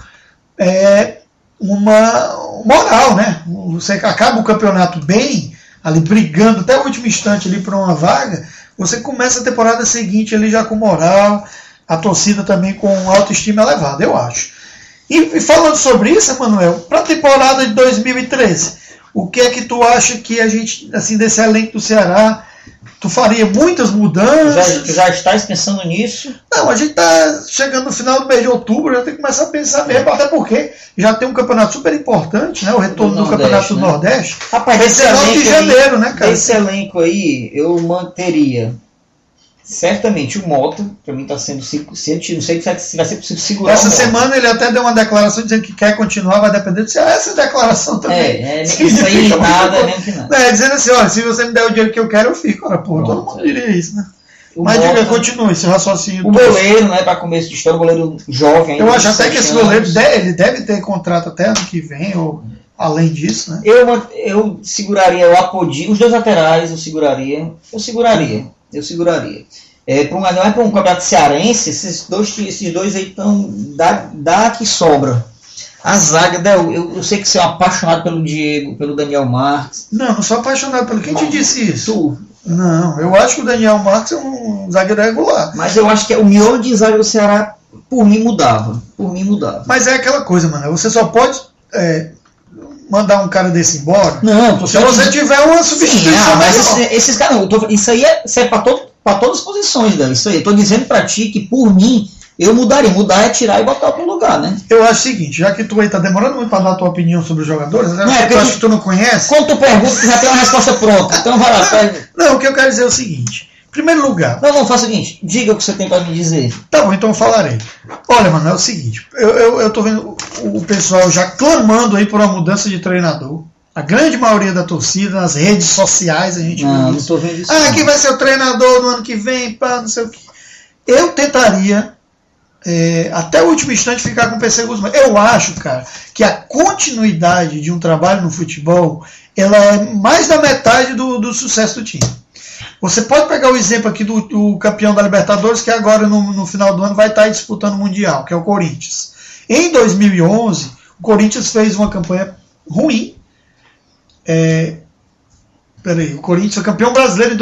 uma moral, né? Você acaba o campeonato bem, ali brigando até o último instante ali por uma vaga, você começa a temporada seguinte ali já com moral, a torcida também com autoestima elevada, eu acho. E falando sobre isso, Emanuel, para a temporada de 2013, o que é que tu acha que a gente, assim, desse elenco do Ceará, tu faria muitas mudanças? Tu já estás pensando nisso? Não, a gente está chegando no final do mês de outubro, já tem que começar a pensar mesmo, até porque já tem um campeonato super importante, né? O retorno do Campeonato do Nordeste. Rapaz, vai ser 9 de janeiro, né, cara? Esse elenco aí, eu manteria. Certamente o Mota, para mim está sendo não sei se vai ser possível segurar. Essa semana ele até deu uma declaração dizendo que quer continuar, vai depender do Ceará. Essa declaração também. Isso aí nada, mesmo que nada. Dizendo assim, olha, se você me der o dinheiro que eu quero, eu fico. Ora, pô, todo mundo diria isso, né? Mas diga, continue esse raciocínio. O goleiro, né, para começo de história, o goleiro jovem. Eu acho até que esse goleiro ele deve ter contrato até ano que vem, ou além disso, né? Eu seguraria o Apodi, os dois laterais eu seguraria. Não é para um campeonato cearense, esses dois aí estão dá que sobra. A zaga, eu sei que você é apaixonado pelo Diego, pelo Daniel Marques. Não sou apaixonado pelo... Quem te disse isso? Não, eu acho que o Daniel Marques é um zagueiro regular. Mas eu acho que o miolo de zaga do Ceará, por mim, mudava. Mas é aquela coisa, mano. Você só pode mandar um cara desse embora se você tiver uma substituição. Mas esses caras, isso aí é para todas as posições dela. Isso aí. Eu tô dizendo para ti que, por mim, eu mudaria. Mudar é tirar e botar para o lugar, né? Eu acho o seguinte, já que tu aí tá demorando muito para dar a tua opinião sobre os jogadores, eu acho que tu não conhece. Quando tu pergunta, tu já tem uma resposta pronta. Então vai lá, pega. Não, o que eu quero dizer é o seguinte. Em primeiro lugar... Não, faça o seguinte. Diga o que você tem para me dizer. Tá bom, então eu falarei. Olha, mano, é o seguinte. Eu tô vendo o pessoal já clamando aí por uma mudança de treinador. A grande maioria da torcida, nas redes sociais, a gente vê isso. Não tô vendo isso. Quem vai ser o treinador no ano que vem, pá, não sei o que. Eu tentaria... até o último instante ficar com o PC Guzmão. Eu acho, cara, que a continuidade de um trabalho no futebol, ela é mais da metade do sucesso do time. Você pode pegar o exemplo aqui do campeão da Libertadores, que agora no final do ano vai estar disputando o Mundial, que é o Corinthians. Em 2011, o Corinthians fez uma campanha ruim. O Corinthians foi campeão brasileiro em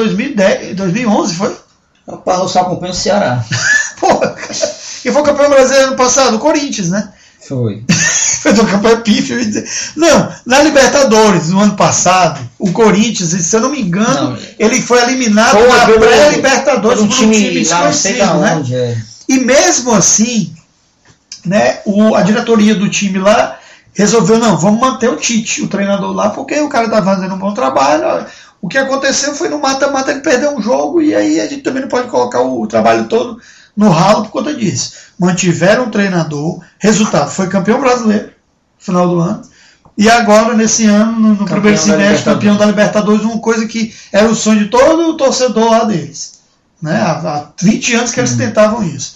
2011, foi? Eu só acompanho o Ceará. Porra, cara. E foi campeão brasileiro ano passado, o Corinthians, né? Foi. Fez uma campanha pífia. Não, na Libertadores, no ano passado, o Corinthians, se eu não me engano, ele foi eliminado na pré-Libertadores por um time desconhecido, né? E mesmo assim, né, a diretoria do time lá resolveu, vamos manter o Tite, o treinador lá, porque o cara tá fazendo um bom trabalho. O que aconteceu foi no mata-mata ele perdeu um jogo, e aí a gente também não pode colocar o trabalho todo no ralo por conta disso. Mantiveram o treinador, resultado, foi campeão brasileiro no final do ano, e agora nesse ano, no primeiro semestre, campeão da Libertadores, uma coisa que era o sonho de todo o torcedor lá deles, né? Há 20 anos que eles tentavam isso.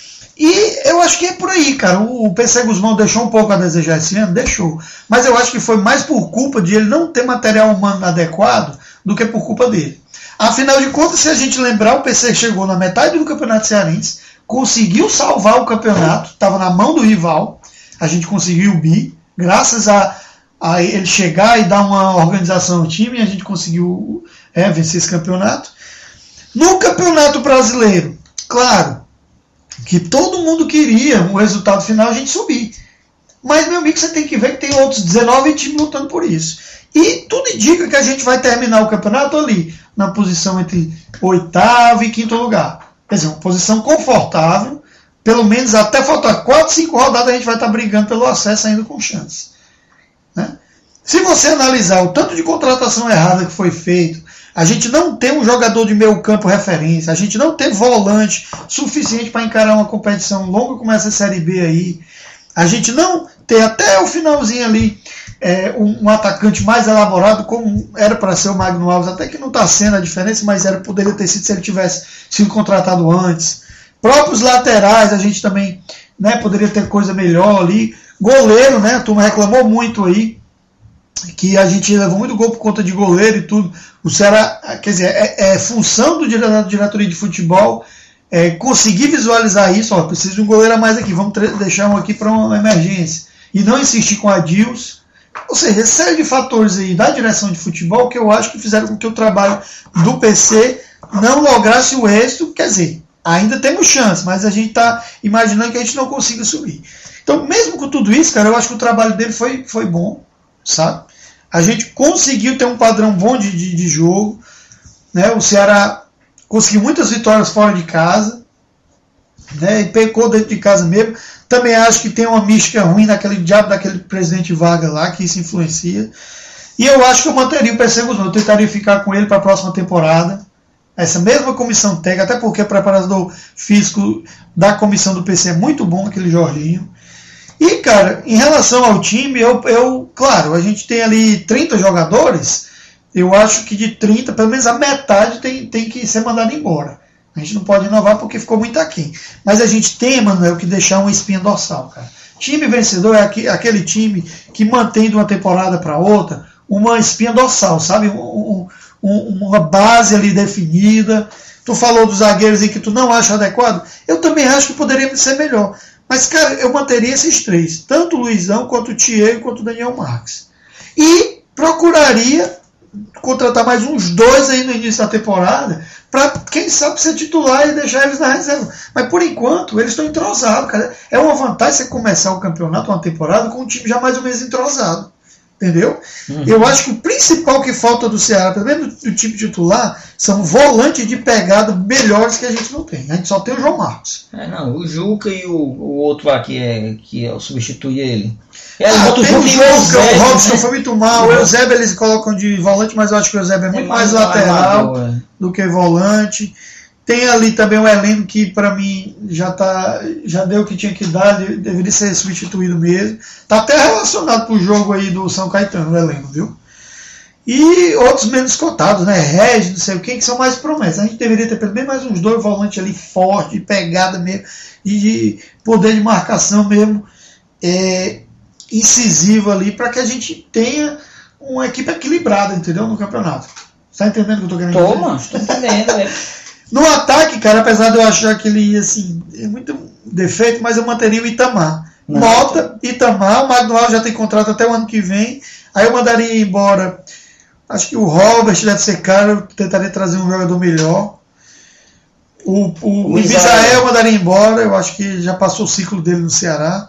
E eu acho que é por aí, cara. O PC Guzmão deixou um pouco a desejar esse ano, deixou, mas eu acho que foi mais por culpa de ele não ter material humano adequado do que por culpa dele. Afinal de contas, se a gente lembrar, o PC chegou na metade do Campeonato Cearense, conseguiu salvar o campeonato, estava na mão do rival, a gente conseguiu o bi, graças a ele chegar e dar uma organização ao time, a gente conseguiu vencer esse campeonato. No Campeonato Brasileiro, claro, que todo mundo queria um resultado final, a gente subir. Mas, meu amigo, você tem que ver que tem outros 19 times lutando por isso. E tudo indica que a gente vai terminar o campeonato ali, na posição entre 8º e 5º lugar. Quer dizer, uma posição confortável, pelo menos até faltar 4, 5 rodadas a gente vai estar brigando pelo acesso ainda com chance. Né? Se você analisar o tanto de contratação errada que foi feito, a gente não tem um jogador de meio campo referência, a gente não tem volante suficiente para encarar uma competição longa como essa Série B aí, a gente não tem até o finalzinho ali um atacante mais elaborado, como era para ser o Magno Alves, até que não está sendo a diferença, mas poderia ter sido se ele tivesse sido contratado antes. Próprios laterais, a gente também, né, poderia ter coisa melhor ali. Goleiro, né, a turma reclamou muito aí, que a gente levou muito gol por conta de goleiro e tudo. O Ceará, quer dizer, é função do diretoria de futebol conseguir visualizar isso. Precisa de um goleiro a mais aqui, vamos deixar um aqui para uma emergência. E não insistir com a Dils. Ou seja, essa série de fatores aí da direção de futebol que eu acho que fizeram com que o trabalho do PC não lograsse o êxito. Quer dizer, ainda temos chance, mas a gente está imaginando que a gente não consiga subir. Então, mesmo com tudo isso, cara, eu acho que o trabalho dele foi bom, sabe? A gente conseguiu ter um padrão bom de jogo, né? O Ceará conseguiu muitas vitórias fora de casa, né? E pecou dentro de casa mesmo. Também acho que tem uma mística ruim naquele diabo daquele presidente Vargas lá, que isso influencia. E eu acho que eu manteria o PC Guzmão, eu tentaria ficar com ele para a próxima temporada. Essa mesma comissão técnica, até porque o preparador físico da comissão do PC é muito bom, aquele Jorginho. E, cara, em relação ao time, claro, a gente tem ali 30 jogadores, eu acho que de 30, pelo menos a metade tem que ser mandado embora. A gente não pode inovar porque ficou muito aquém. Mas a gente tem, Manuel, que deixar uma espinha dorsal, cara. Time vencedor é aquele time que mantém de uma temporada para outra uma espinha dorsal, sabe? Uma base ali definida. Tu falou dos zagueiros em que tu não acha adequado. Eu também acho que poderia ser melhor. Mas, cara, eu manteria esses três. Tanto o Luizão, quanto o Thiago, quanto o Daniel Marques. E procuraria contratar mais uns 2 aí no início da temporada para, quem sabe, ser titular e deixar eles na reserva. Mas, por enquanto, eles estão entrosados, cara. É uma vantagem você começar o campeonato, uma temporada, com um time já mais ou menos entrosado. Entendeu? Eu acho que o principal que falta do Ceará, pelo menos do time titular, são volantes de pegada melhores que a gente não tem. A gente só tem o João Marcos. Não, o Juca e o outro lá que substitui ele. Tem o Juca, o Robson foi muito mal. O Eusébio eles colocam de volante, mas eu acho que o Eusébio é muito mais lateral do que volante. Tem ali também o Heleno, que para mim já deu o que tinha que dar, deveria ser substituído mesmo. Está até relacionado pro jogo aí do São Caetano, o Heleno, viu? E outros menos cotados, né? Regis, não sei o que são mais promessas. A gente deveria ter pelo menos mais uns 2 volantes ali fortes, de pegada mesmo, e de poder de marcação mesmo, incisivo ali, para que a gente tenha uma equipe equilibrada, entendeu? No campeonato. Você tá entendendo o que eu tô querendo dizer? Mano, estou entendendo, No ataque, cara, apesar de eu achar que ele ia, assim, é muito defeito, mas eu manteria o Itamar. Mota, Itamar, o Magno já tem contrato até o ano que vem. Aí eu mandaria embora, acho que o Robert deve ser caro, eu tentaria trazer um jogador melhor. O Ibizael eu mandaria embora, eu acho que já passou o ciclo dele no Ceará.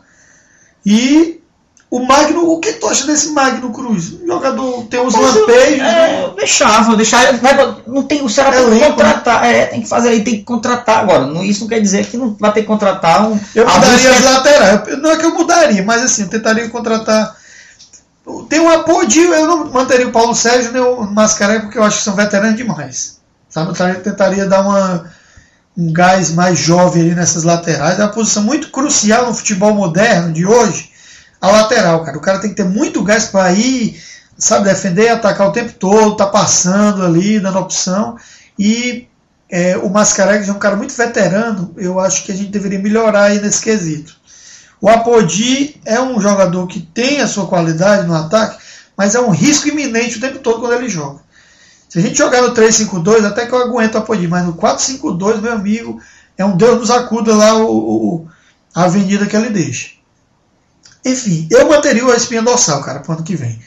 E o Magno, o que tu acha desse Magno Cruz? O jogador tem uns lampejos. Eu deixava. Não tem, o Ceará tem que contratar. Tem que fazer aí, tem que contratar agora. Isso não quer dizer que não vai ter que contratar um. Eu mudaria as laterais. Não é que eu mudaria, mas assim, eu tentaria contratar. Tem um Apodi, eu não manteria o Paulo Sérgio nem o Mascaré, porque eu acho que são veteranos demais. Sabe? Eu tentaria dar um gás mais jovem ali nessas laterais. É uma posição muito crucial no futebol moderno de hoje. A lateral, cara. O cara tem que ter muito gás para ir, sabe, defender e atacar o tempo todo, tá passando ali, dando opção. E o Mascaré, que é um cara muito veterano, eu acho que a gente deveria melhorar aí nesse quesito. O Apodi é um jogador que tem a sua qualidade no ataque, mas é um risco iminente o tempo todo quando ele joga. Se a gente jogar no 3-5-2, até que eu aguento o Apodi, mas no 4-5-2, meu amigo, é um Deus nos acuda lá a avenida que ele deixa. Enfim, eu manteria a espinha dorsal, cara, pro ano que vem.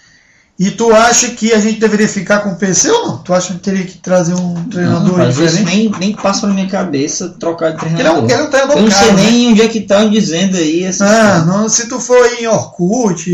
E tu acha que a gente deveria ficar com o PC ou não? Tu acha que teria que trazer um treinador diferente? Isso nem passa pela minha cabeça trocar de treinador. Ele é um treinador eu não caro, sei nem né? onde é que estão dizendo aí. Não, se tu for em Orkut,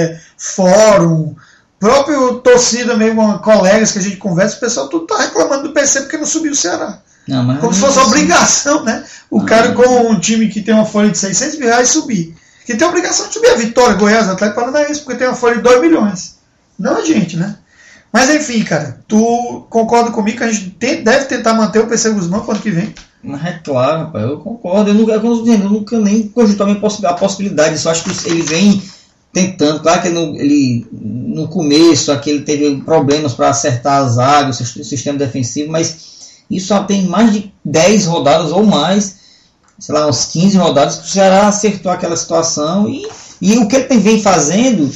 fórum, próprio torcida mesmo, colegas que a gente conversa, o pessoal tudo tá reclamando do PC porque não subiu o Ceará. Como se fosse obrigação, né? O cara com um time que tem uma folha de 600 mil reais subir. Que tem a obrigação de subir a Vitória, Goiás, Atlético Paranaense, porque tem uma folha de 2 milhões. Não a gente, né? Mas enfim, cara, tu concorda comigo que a gente deve tentar manter o PC Guzmão para o ano que vem? É claro, rapaz, eu concordo. Eu nunca nem cogitou a possibilidade. Só acho que ele vem tentando. Claro que ele no começo aqui ele teve problemas para acertar a zaga, o sistema defensivo, mas isso já tem mais de 10 rodadas ou mais, sei lá, uns 15 rodadas que o Ceará acertou aquela situação e o que ele vem fazendo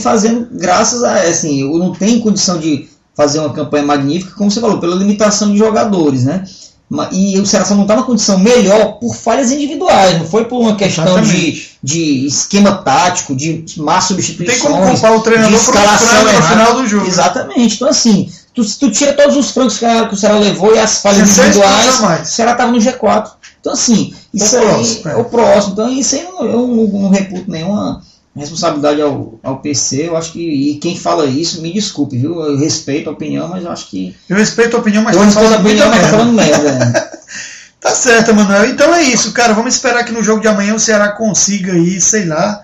graças a, assim, não tem condição de fazer uma campanha magnífica, como você falou, pela limitação de jogadores, né? E o Ceará só não está na condição melhor por falhas individuais, não foi por uma questão de esquema tático, de má substituições, tem como culpar o treinador de escalação no final do jogo. Exatamente, então assim, tu tira todos os francos que o Ceará levou e as falhas individuais, o Ceará estava no G4. Então assim, isso aí é o próximo. Então isso aí eu não reputo nenhuma responsabilidade ao PC. Eu acho que, e quem fala isso, me desculpe, viu? Eu respeito a opinião, mas eu acho que... Eu respeito a opinião, mas tá falando merda. Tá certo, Manuel. Então é isso, cara. Vamos esperar que no jogo de amanhã o Ceará consiga aí, sei lá,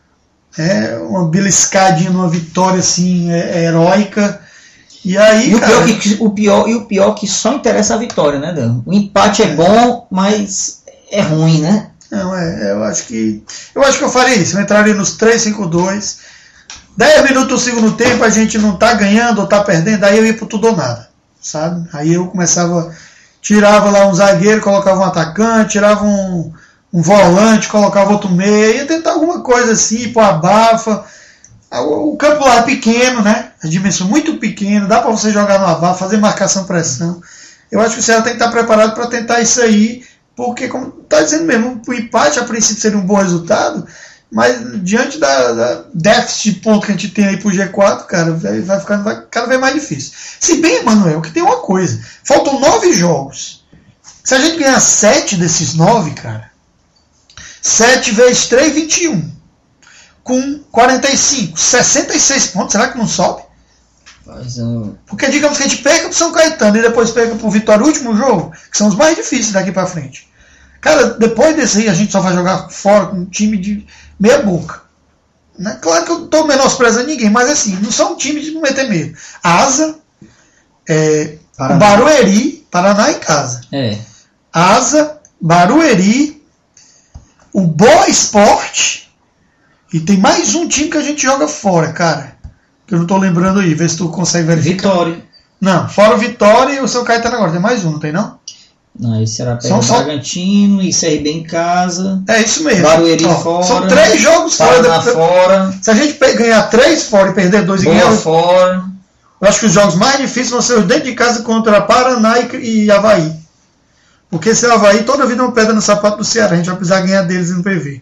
uma beliscadinha numa vitória assim, heróica. E aí, o pior que só interessa a vitória, né, Dan? O empate é bom, mas é ruim, né? Não, eu acho que eu faria isso. Eu entraria nos 3-5-2. 10 minutos do segundo tempo, a gente não tá ganhando ou tá perdendo, aí eu ia pro tudo ou nada, sabe? Aí eu começava, tirava lá um zagueiro, colocava um atacante, tirava um volante, colocava outro meia, ia tentar alguma coisa assim, pô, abafa. O campo lá é pequeno, né? A dimensão muito pequena, dá para você jogar no abafa, fazer marcação-pressão. Eu acho que o Ceará tem que estar preparado para tentar isso aí, porque, como está dizendo mesmo, o empate a princípio seria um bom resultado, mas diante da déficit de ponto que a gente tem aí pro G4, cara, vai ficando cada vez mais difícil. Se bem, Manuel, que tem uma coisa, faltam 9 jogos. Se a gente ganhar 7 desses 9, cara, 7 vezes 3, 21. Com 45, 66 pontos, será que não sobe? Porque digamos que a gente perca pro São Caetano e depois perca pro Vitória o último jogo, que são os mais difíceis daqui pra frente. Cara, depois desse aí a gente só vai jogar fora com um time de meia boca. Né? Claro que eu tô menosprezando ninguém, mas assim, não são times de não meter medo. Asa, Barueri, Paraná em casa. Asa, Barueri, o Boa Esporte. E tem mais um time que a gente joga fora, cara. Que eu não tô lembrando aí. Vê se tu consegue verificar. Vitória. Não, fora o Vitória e o São Caetano agora. Tem mais um, não tem não? Não, esse era perto do Bragantino e CRB em casa. É isso mesmo. Barueri fora. São 3 jogos fora. Fora. Se a gente ganhar 3 fora e perder 2 e ganhar fora. Eu acho que os jogos mais difíceis vão ser os dentro de casa contra Paraná e Avaí. Porque esse Avaí toda vida é uma pedra no sapato do Ceará. A gente vai precisar ganhar deles no PV.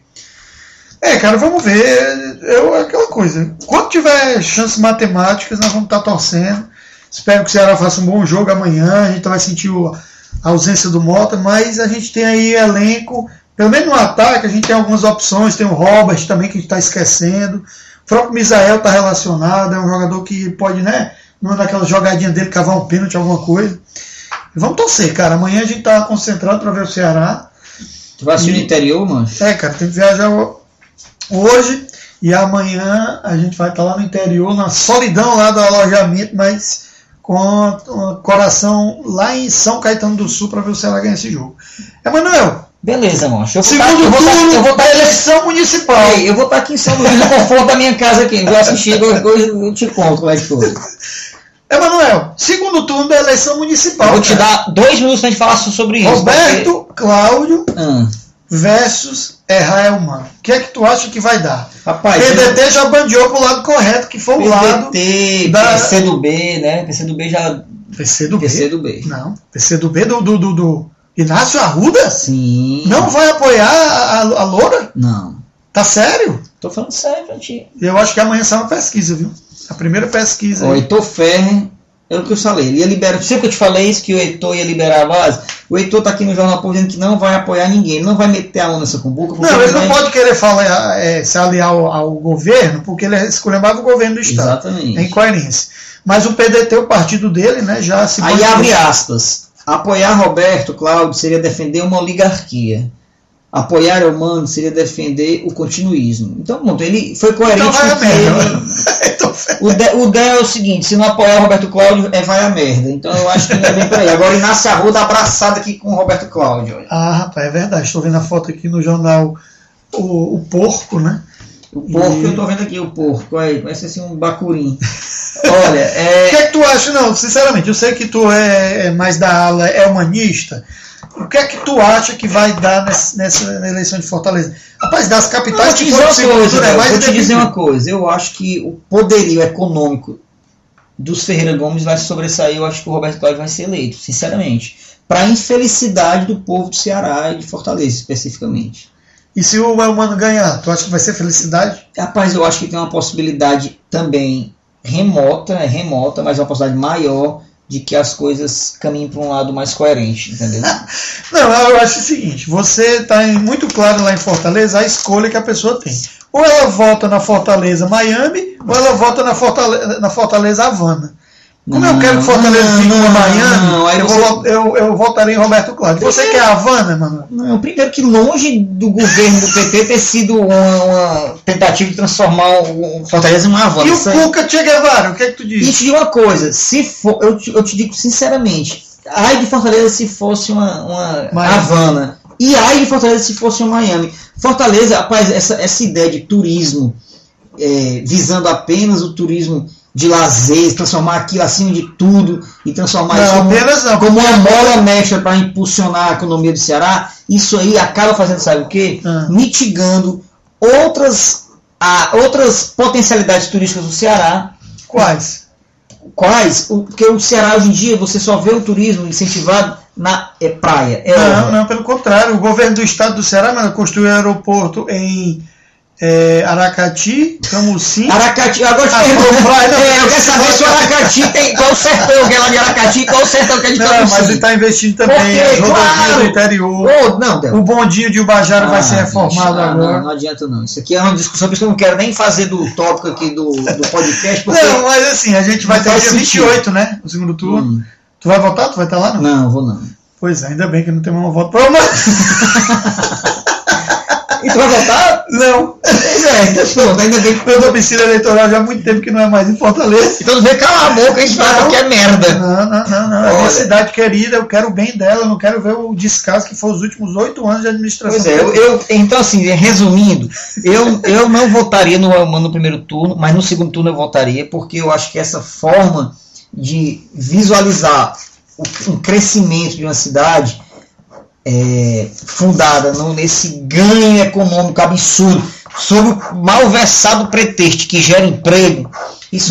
Cara, vamos ver. Aquela coisa. Quando tiver chances matemáticas, nós vamos estar torcendo. Espero que o Ceará faça um bom jogo amanhã. A gente vai sentir a ausência do Mota, mas a gente tem aí elenco. Pelo menos no ataque, a gente tem algumas opções. Tem o Robert também, que a gente está esquecendo. O próprio Misael está relacionado. É um jogador que pode, né? Naquela jogadinha dele, cavar um pênalti, alguma coisa. E vamos torcer, cara. Amanhã a gente está concentrado para ver o Ceará. Tu vai assistir no interior, mano? Cara, tem que viajar hoje e amanhã a gente vai estar lá no interior, na solidão lá do alojamento, mas com o coração lá em São Caetano do Sul para ver o Ceará ganhar esse jogo. Emanuel. Beleza, mancho. Segundo turno da eleição municipal. Eu vou estar aqui em São Luís, no conforto da minha casa aqui. Vou assistir, eu te conto como é que foi. Emanuel, segundo turno da eleição municipal. Eu vou te dar 2 minutos pra gente falar sobre isso. Roberto Cláudio versus Raelman. O que é que tu acha que vai dar? Rapaz, PDT já bandeou pro lado correto, que foi o lado da PCdoB, né? PCdoB já... PCdoB? Não. PCdoB do Inácio Arruda? Sim. Não vai apoiar a Loura? Não. Tá sério? Tô falando sério pra ti. Eu acho que amanhã sai uma pesquisa, viu? A primeira pesquisa. O Heitor Ferrer, é o que eu falei, ele ia liberar. Sempre que eu te falei isso, que o Heitor ia liberar a base, o Heitor tá aqui no Jornal Povo dizendo que não vai apoiar ninguém, ele não vai meter a mão nessa cumbuca. Não, ele não pode querer se aliar ao governo, porque ele esculhambava o governo do Estado. Exatamente. É incoerência. Mas o PDT, o partido dele, né, já se... Aí abre aspas. Apoiar Roberto Cláudio seria defender uma oligarquia. Apoiar Elmano seria defender o continuismo. Então, pronto, ele foi coerente com o DEL é o seguinte, se não apoiar o Roberto Cláudio, vai a merda. Então eu acho que não é bem por aí. Agora Inácio Arruda abraçado aqui com o Roberto Cláudio. Olha. Rapaz, é verdade. Estou vendo a foto aqui no jornal o Porco, né? O Porco, eu estou vendo aqui o Porco. Aí, parece assim um bacurim. Olha, O que é que tu acha? Não, sinceramente, eu sei que tu é mais da ala humanista. O que é que tu acha que vai dar nessa eleição de Fortaleza? Rapaz, das capitais que foram vou te dizer uma coisa. Eu acho que o poderio econômico dos Ferreira Gomes vai sobressair. Eu acho que o Roberto Cláudio vai ser eleito, sinceramente. Para a infelicidade do povo do Ceará e de Fortaleza, especificamente. E se o Elmano ganhar, tu acha que vai ser felicidade? Rapaz, eu acho que tem uma possibilidade também remota, mas uma possibilidade maior de que as coisas caminhem para um lado mais coerente, entendeu? Não, eu acho o seguinte, você está muito claro lá em Fortaleza a escolha que a pessoa tem. Ou ela vota na Fortaleza Miami, ou ela vota na Fortaleza Havana. Como eu quero que Fortaleza fique em Miami, eu votaria em Roberto Cláudio. Você quer a Havana, mano? Não, primeiro que longe do governo do PT ter sido uma tentativa de transformar o Fortaleza em uma Havana. E o Cuca Che Guevara, o que é que tu diz? E te digo uma coisa, se for, eu te digo sinceramente, ai de Fortaleza se fosse uma Havana, e ai de Fortaleza se fosse uma Miami. Fortaleza, rapaz, essa ideia de turismo, visando apenas o turismo de lazer, transformar aquilo acima de tudo e transformar isso como uma mola mestra para impulsionar a economia do Ceará, isso aí acaba fazendo, sabe o quê? Mitigando outras potencialidades turísticas do Ceará. Quais? Porque o Ceará hoje em dia você só vê o turismo incentivado na praia. Não, pelo contrário. O governo do estado do Ceará construiu um aeroporto em Aracati, Camusim. Aracati, agora eu quero saber se o Aracati tem. Qual o sertão que é lá de Aracati, qual o sertão que é de Camusim. Não, mas ele está investindo também em rodovias do interior. O bondinho de Ubajara vai ser reformado agora. Não adianta não. Isso aqui é uma discussão, por isso que eu não quero nem fazer do tópico aqui do podcast. Não, mas assim, a gente vai ter dia 28, né? O segundo turno. Tu vai votar? Tu vai estar lá? Não, vou não. Pois é, ainda bem que não tem uma voto para uma. E tu vai votar? Não. Ainda bem que meu domicílio eleitoral já há muito tempo que não é mais em Fortaleza. Então não vem calar a boca, isso fala que é merda. Não. É minha cidade querida, eu quero o bem dela, eu não quero ver o descaso que foi os últimos 8 anos de administração. Pois é, então assim, resumindo, eu não votaria no primeiro turno, mas no segundo turno eu votaria, porque eu acho que essa forma de visualizar um crescimento de uma cidade fundada nesse ganho econômico absurdo, sob o malversado pretexto que gera emprego. Isso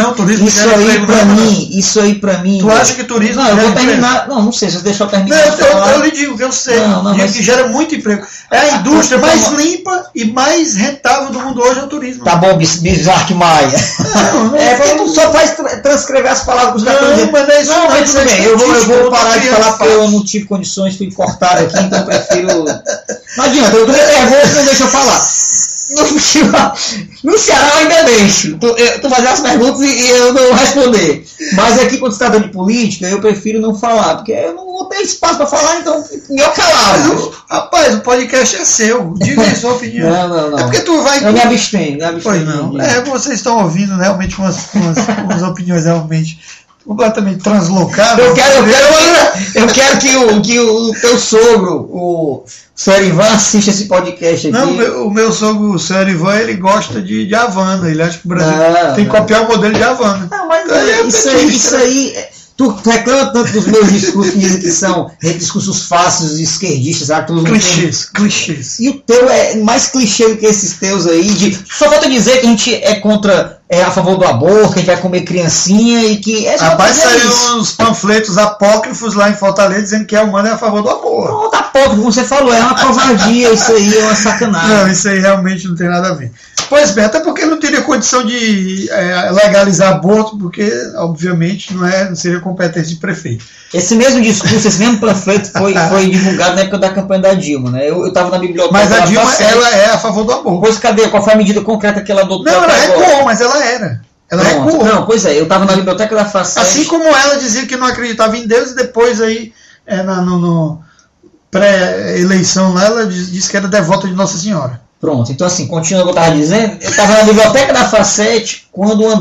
aí pra mim. Tu acha que turismo não, eu vou terminar. Não sei se você deixou eu terminar. Eu lhe digo que eu sei. Mas que gera muito emprego. É a indústria mais limpa e mais rentável do mundo hoje é o turismo. Tá bom, Bismarck Maia. Porque tu só faz transcrever as palavras que os caras estão dizendo. Mas tudo bem, eu vou parar de falar porque eu não tive condições, fui cortado aqui, então eu prefiro. Não adianta, eu tô nervoso, não deixa eu falar. No Ceará eu ainda deixo. Tu fazer as perguntas e eu não responder. Mas aqui, quando se trata de política, eu prefiro não falar, porque eu não vou ter espaço para falar, então eu calado. Rapaz, o podcast é seu. Diga a sua opinião. Não. É porque tu vai. Eu me abstenho. Pois não. Vocês estão ouvindo realmente umas opiniões realmente completamente translocadas. Eu quero que o teu sogro, o Sr. Ivan, assista esse podcast aqui. Não, o meu sogro, o Sr. Ivan, ele gosta de Havana. Ele acha que o Brasil tem que copiar o modelo de Havana. Não, mas isso aí. Tu reclama tanto dos meus discursos que são discursos fáceis, esquerdistas, clichês. E o teu é mais clichê do que esses teus aí. Só falta dizer que a gente é a favor do aborto, que a gente vai comer criancinha e que. Rapaz, saíram uns panfletos apócrifos lá em Fortaleza dizendo que a Humana é a favor do aborto. Pronto, apócrifo, como você falou, é uma covardia, isso aí é uma sacanagem. Não, isso aí realmente não tem nada a ver. Pois bem, até porque não teria condição de legalizar aborto, porque, obviamente, não seria competência de prefeito. Esse mesmo discurso, esse mesmo panfleto foi divulgado na época da campanha da Dilma, né? Eu estava na biblioteca. Mas a Dilma, ela é a favor do aborto. Pois cadê? Qual foi a medida concreta que ela adotou? Não, ela recuou, mas ela era. Ela recuou. Não, pois é, eu estava na biblioteca da Facete. Assim como ela dizia que não acreditava em Deus, e depois aí, no pré-eleição lá, ela disse que era devota de Nossa Senhora. Pronto, então assim, continuando o que eu estava dizendo, eu estava na biblioteca da Facete quando uma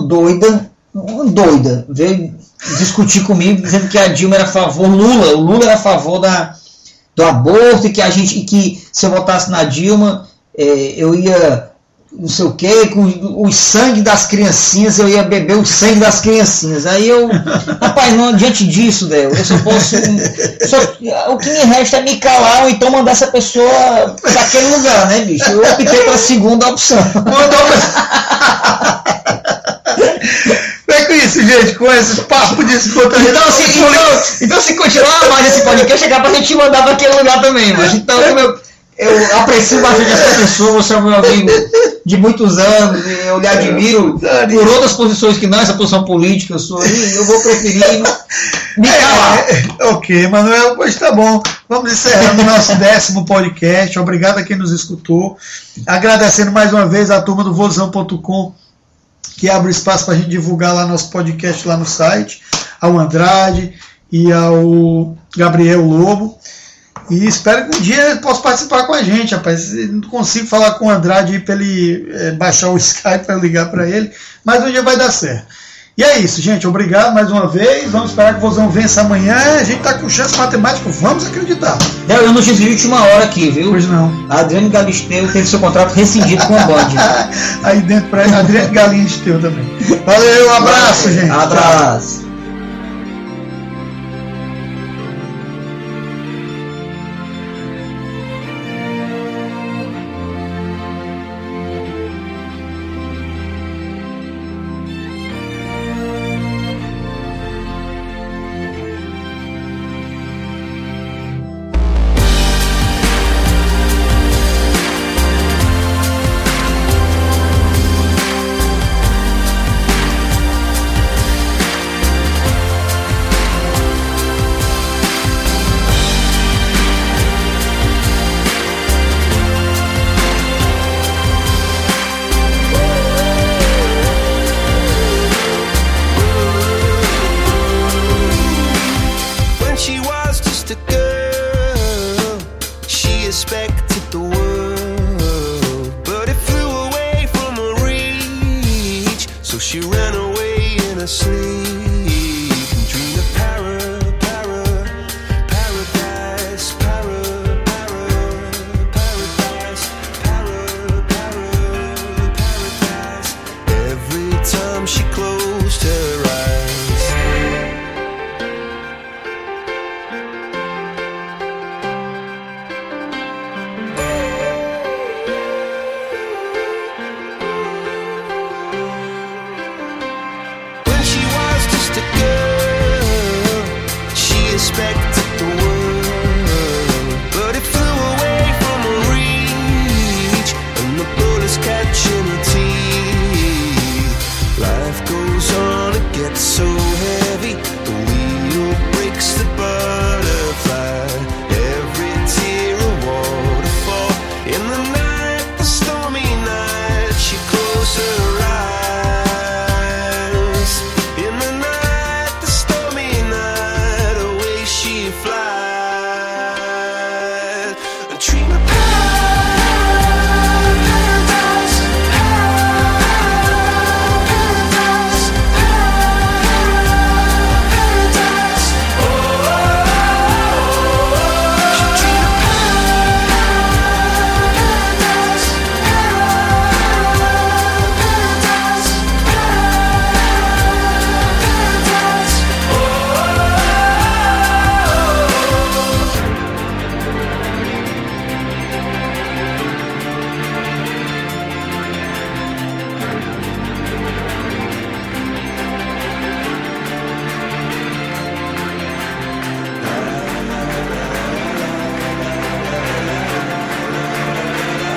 doida veio discutir comigo, dizendo que a Dilma era a favor, o Lula era a favor do aborto, e que se eu votasse na Dilma, eu ia, não sei o que, com o sangue das criancinhas, eu ia beber o sangue das criancinhas. Aí rapaz, não, diante disso, eu só posso. O que me resta é me calar ou então mandar essa pessoa para aquele lugar, né, bicho? Eu optei pela segunda opção. É com isso, gente, com esses papos de então, se continuar mais esse podcast, é capaz de a gente mandar para aquele lugar também, mas então eu aprecio bastante essa pessoa, você é meu amigo de muitos anos, eu lhe admiro por outras posições que não essa posição política, eu vou preferir me calar. Ok, Manuel, pois tá bom. Vamos encerrando o nosso 10º podcast. Obrigado a quem nos escutou. Agradecendo mais uma vez a turma do Vozão.com, que abre espaço para a gente divulgar lá nosso podcast lá no site, ao Andrade e ao Gabriel Lobo. E espero que um dia ele possa participar com a gente, rapaz. Não consigo falar com o Andrade para ele baixar o Skype para ligar para ele, mas um dia vai dar certo. E é isso, gente. Obrigado mais uma vez. Vamos esperar que o Vozão vença amanhã. A gente tá com chance matemática. Vamos acreditar. Eu notícia de última hora aqui, viu? Pois não. A Adriane Galisteu teve seu contrato rescindido com a Band. Aí dentro pra ele, Adriane Galisteu também. Valeu, um abraço, gente. Abraço.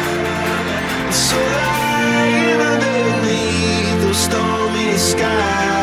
So lying underneath those stormy skies.